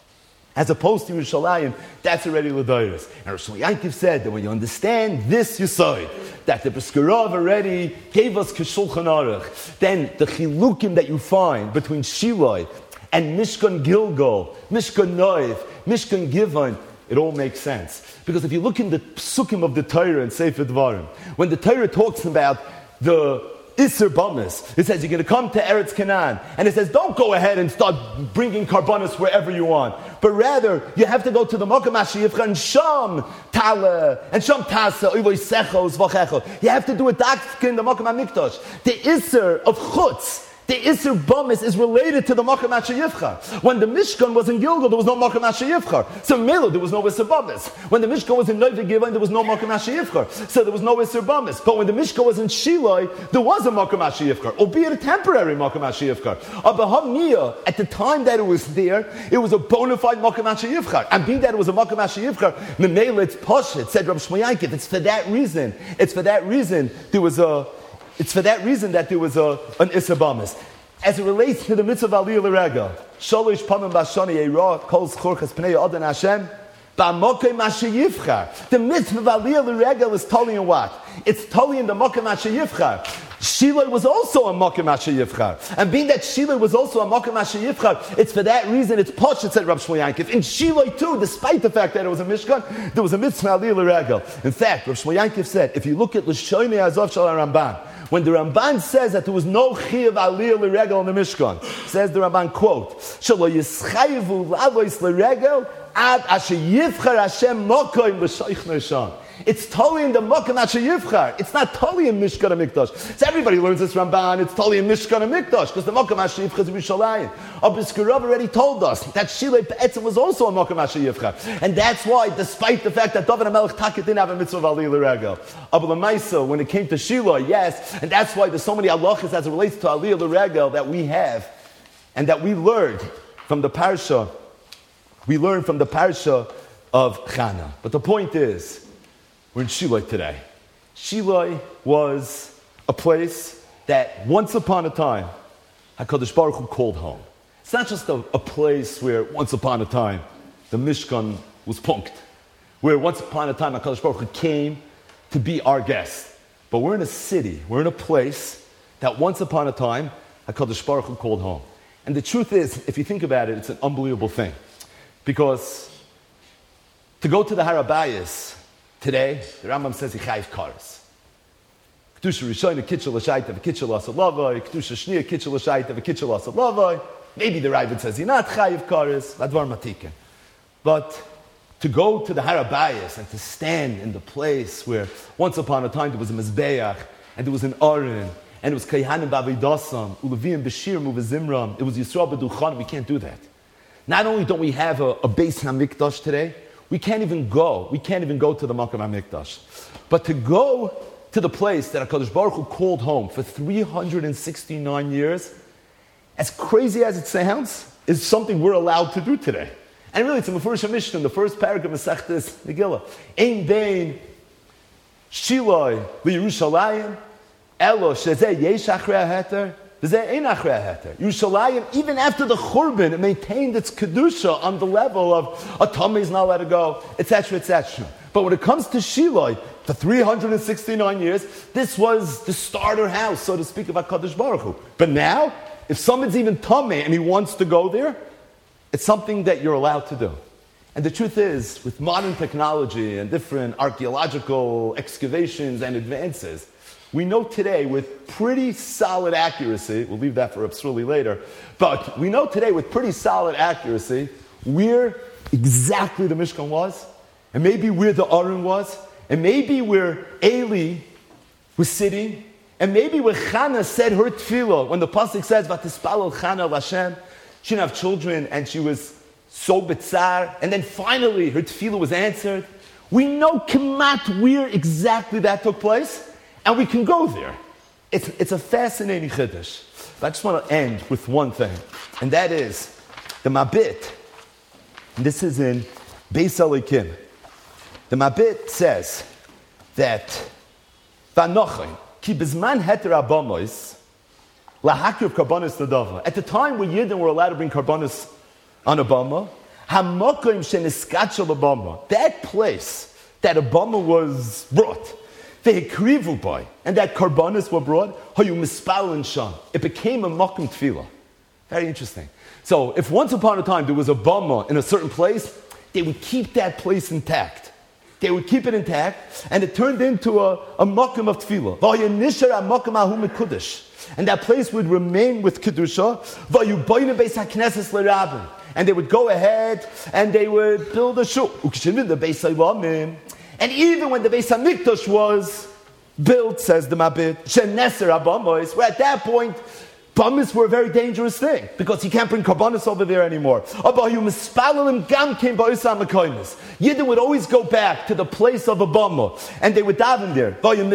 Speaker 2: As opposed to Yerushalayim, that's already l'dayros. And Rosh Yankiv said that when you understand this Yesod, that the Briskerov already gave us K'shulchan Aruch, then the chilukim that you find between Shiloi and Mishkan Gilgal, Mishkan Noiv, Mishkan Givon, it all makes sense. Because if you look in the psukim of the Torah and Sefer Dvarim, when the Torah talks about the Isser Bamis, it says you're going to come to Eretz Canaan, and it says don't go ahead and start bringing karbanos wherever you want, but rather you have to go to the Mokom Asher Yivchar and Sham Tala and Sham Tasa Uvoy Sechos Vachecho. You have to do it in the Mokom HaMikdash. The Isser of Chutz, the Isser Bamis is related to the Mokom Asher Yivchar. When the Mishkan was in Gilgal, there was no Mokom Asher Yivchar. So Melo, there was no Isser Bamis. When the Mishkan was in Noiv Givon, there was no Mokom Asher Yivchar. So there was no Isser Bamis. But when the Mishkan was in Shiloi, there was a Mokom Asher Yivchar, albeit a temporary Mokom Asher Yivchar. Abaham Nia, at the time that it was there, it was a bona fide Mokom Asher Yivchar. And being that it was a Mokom Asher Yivchar, Memela, it's Poshet, said Reb Shmuel Yankiv. It's for that reason. It's for that reason there was a It's for that reason that there was a, an Isser Bamis. As it relates to the mitzvah of Aliyah L'Rega, Shalosh Pamim Bashani Eira, Kol Zchorchas Pnei Adan Hashem, Ba'mokem Asher Yivchar. The mitzvah of Aliyah L'Rega is totally in what? It's totally in the Mokem Asher Yivchar. Shiloi was also a Mokem Asher Yivchar. And being that Shiloi was also a Mokem Asher Yivchar, it's for that reason, it's Poshet, said Reb Shmuel Yankiv. In Shiloi too, despite the fact that it was a Mishkan, there was a mitzvah Aliyah L'Rega. In fact, Reb Shmuel Yankiv said, if you look at L'Shoinei Azov Shal Ramban, when the Ramban says that there was no Chiyav Aliyah L'Regel in the Mishkan, says the Ramban, quote, Shalo Yischayivu Lavois L'Regel ad Asher Yivchar Hashem Mokoim L'Shoich Neshan. It's totally in the Mokum Asher Yivchar. It's not totally in Mishkan HaMikdash. So everybody learns this Ramban, it's totally in Mishkan HaMikdash, because the Mokum Asher Yivchar is Yerushalayim. Abba Skurav already told us that Shilei Be'etzim was also a Mokum Asher Yivchar. And that's why, despite the fact that David HaMelech Taka didn't have a mitzvah of Aliyah L'Regel, Abba L'Maisa, when it came to Shiloi, yes, and that's why there's so many halachas as it relates to Aliyah L'Regel that we have, and that we learned from the Parsha, we learned from the Parsha of Chana. But the point is, we're in Shiloi today. Shiloi was a place that once upon a time, HaKadosh Baruch Hu called home. It's not just a, a place where once upon a time the Mishkan was punked, where once upon a time HaKadosh Baruch Hu came to be our guest. But we're in a city, we're in a place that once upon a time HaKadosh Baruch Hu called home. And the truth is, if you think about it, it's an unbelievable thing. Because to go to the Har HaBayis today, the Rambam says, Yichayv Kares. Kedusha Rishayna Kitchel L'Shaita V'Kitchel Asad Lavai, Kedusha Shniya Kitchel L'Shaita V'Kitchel Asad Lavai. Maybe the Ravid says, you're not Chayiv Kares, Ladvar Matiken. But to go to the Har HaBayis and to stand in the place where once upon a time there was a Mizbeach, and there was an Aron, and it was Kayhanim B'Avidasam, Ulevim B'Shir Muvazimram, it was Yisrael B'Duchan, we can't do that. Not only don't we have a, a Beis HaMikdash today, we can't even go. We can't even go to the Makom HaMikdash. But to go to the place that HaKadosh Baruch Hu called home for three hundred sixty-nine years, as crazy as it sounds, is something we're allowed to do today. And really, it's in the first Mishnah, in the first paragraph of Masechtas Megillah. Ein bein Shiloi liYerushalayim elo shezeh yesh achrei haheter v'zeh ein achrei haheter. Yerushalayim, even after the Churban, it maintained its kedusha on the level of a tummy is not allowed to go, et cetera, et cetera. But when it comes to Shiloi, for three hundred sixty-nine years, this was the starter house, so to speak, of HaKadosh Baruch Hu. But now, if someone's even tummy and he wants to go there, it's something that you're allowed to do. And the truth is, with modern technology and different archaeological excavations and advances, we know today with pretty solid accuracy, we'll leave that for Absruli later, but we know today with pretty solid accuracy where exactly the Mishkan was, and maybe where the Aron was, and maybe where Eli was sitting, and maybe where Chana said her tefillah, when the pasuk says, "Vatispalel Chana Lashem," she didn't have children, and she was so bitzar, and then finally her tefillah was answered. We know kemat where exactly that took place, and we can go there. It's, it's a fascinating chiddush. But I just want to end with one thing, and that is the Mabit. And this is in Beis Elikim. The Mabit says that Vanochain ki bezman heter abomois lahakriv karbonos ladava. At the time when Yidden were allowed to bring karbonos on a bama, hamokim sheniskatshel abama, that place that a bama was brought, they hekrivu by, and that karbonos were brought, hayu mispalin sham. It became a mokum tefillah. Very interesting. So, if once upon a time there was a bama in a certain place, they would keep that place intact. They would keep it intact, and it turned into a, a mokum of tefillah. And that place would remain with kedusha. And they would go ahead and they would build a shul. And even when the Beis HaMikdash was built, says the Mabit, where at that point, Bamis were a very dangerous thing, because you can't bring karbanis over there anymore. Yidden would always go back to the place of a bama, and they would daven there.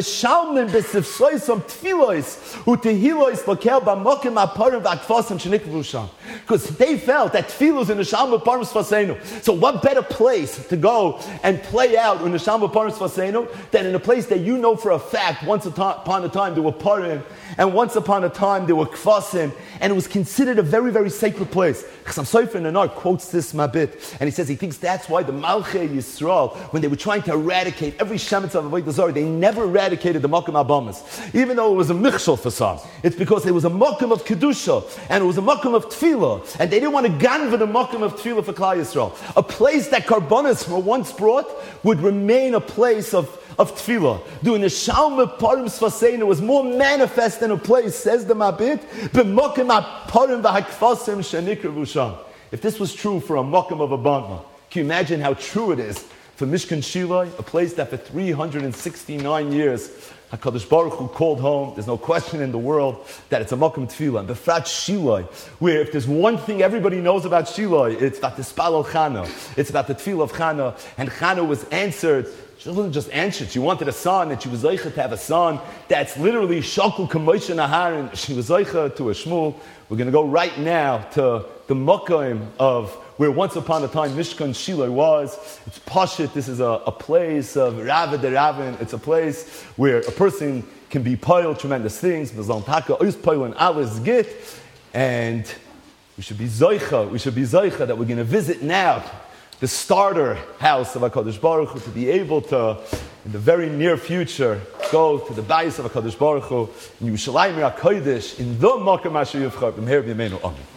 Speaker 2: Because they felt that tefillah in the Shalma Parmas Fasenu. So what better place to go and play out in the Shalma Parmas Fasenu than in a place that you know for a fact once upon a time there were parim, and once upon a time there were kfasim, and it was considered a very, very sacred place. Chassam Sofer in the Nar quotes this Mabit, and he says he thinks that's why the Malchei Yisrael, when they were trying to eradicate every Shemitz of Avodah Zarah, they never eradicated the Mokum Abamas, even though it was a Michshol for some. It's because it was a Mokum of Kedusha, and it was a Mokum of Tefillah, and they didn't want to ganva the Mokum of Tefillah for Klal Yisrael. A place that Karbonis were once brought would remain a place of of tefillah. Doing the Shalma Parim Sfaseinu was more manifest in a place, says the Mabit, b'mokim ha-parim v'hakfasim shenikra v'usham. If this was true for a mokim of a bama, can you imagine how true it is for Mishkan Shiloi, a place that for three hundred sixty-nine years HaKadosh Baruch Hu called home. There's no question in the world that it's a Makom Tefillah. And Befrat Shiloi, where if there's one thing everybody knows about Shiloi, it's about the Spal of Chana. It's about the Tefillah of Chana. And Chana was answered. She wasn't just answered. She wanted a son, and she was Zoicha to have a son. That's literally Shakul Kamoisha Naharin. She was Zoicha to a Shmuel. We're going to go right now to the Makom of where once upon a time Mishkan Shiloi was. It's Pashit. This is a, a place of Rava de Ravin. It's a place where a person can be poil tremendous things. And we should be Zoicha. We should be Zoicha that we're going to visit now the starter house of HaKadosh Baruch Hu, to be able to, in the very near future, go to the Bayis of HaKadosh Baruch Hu in Yerushalayim HaKodesh, in the Makom Asher Yivchar, B'meher B'yameinu. Amen.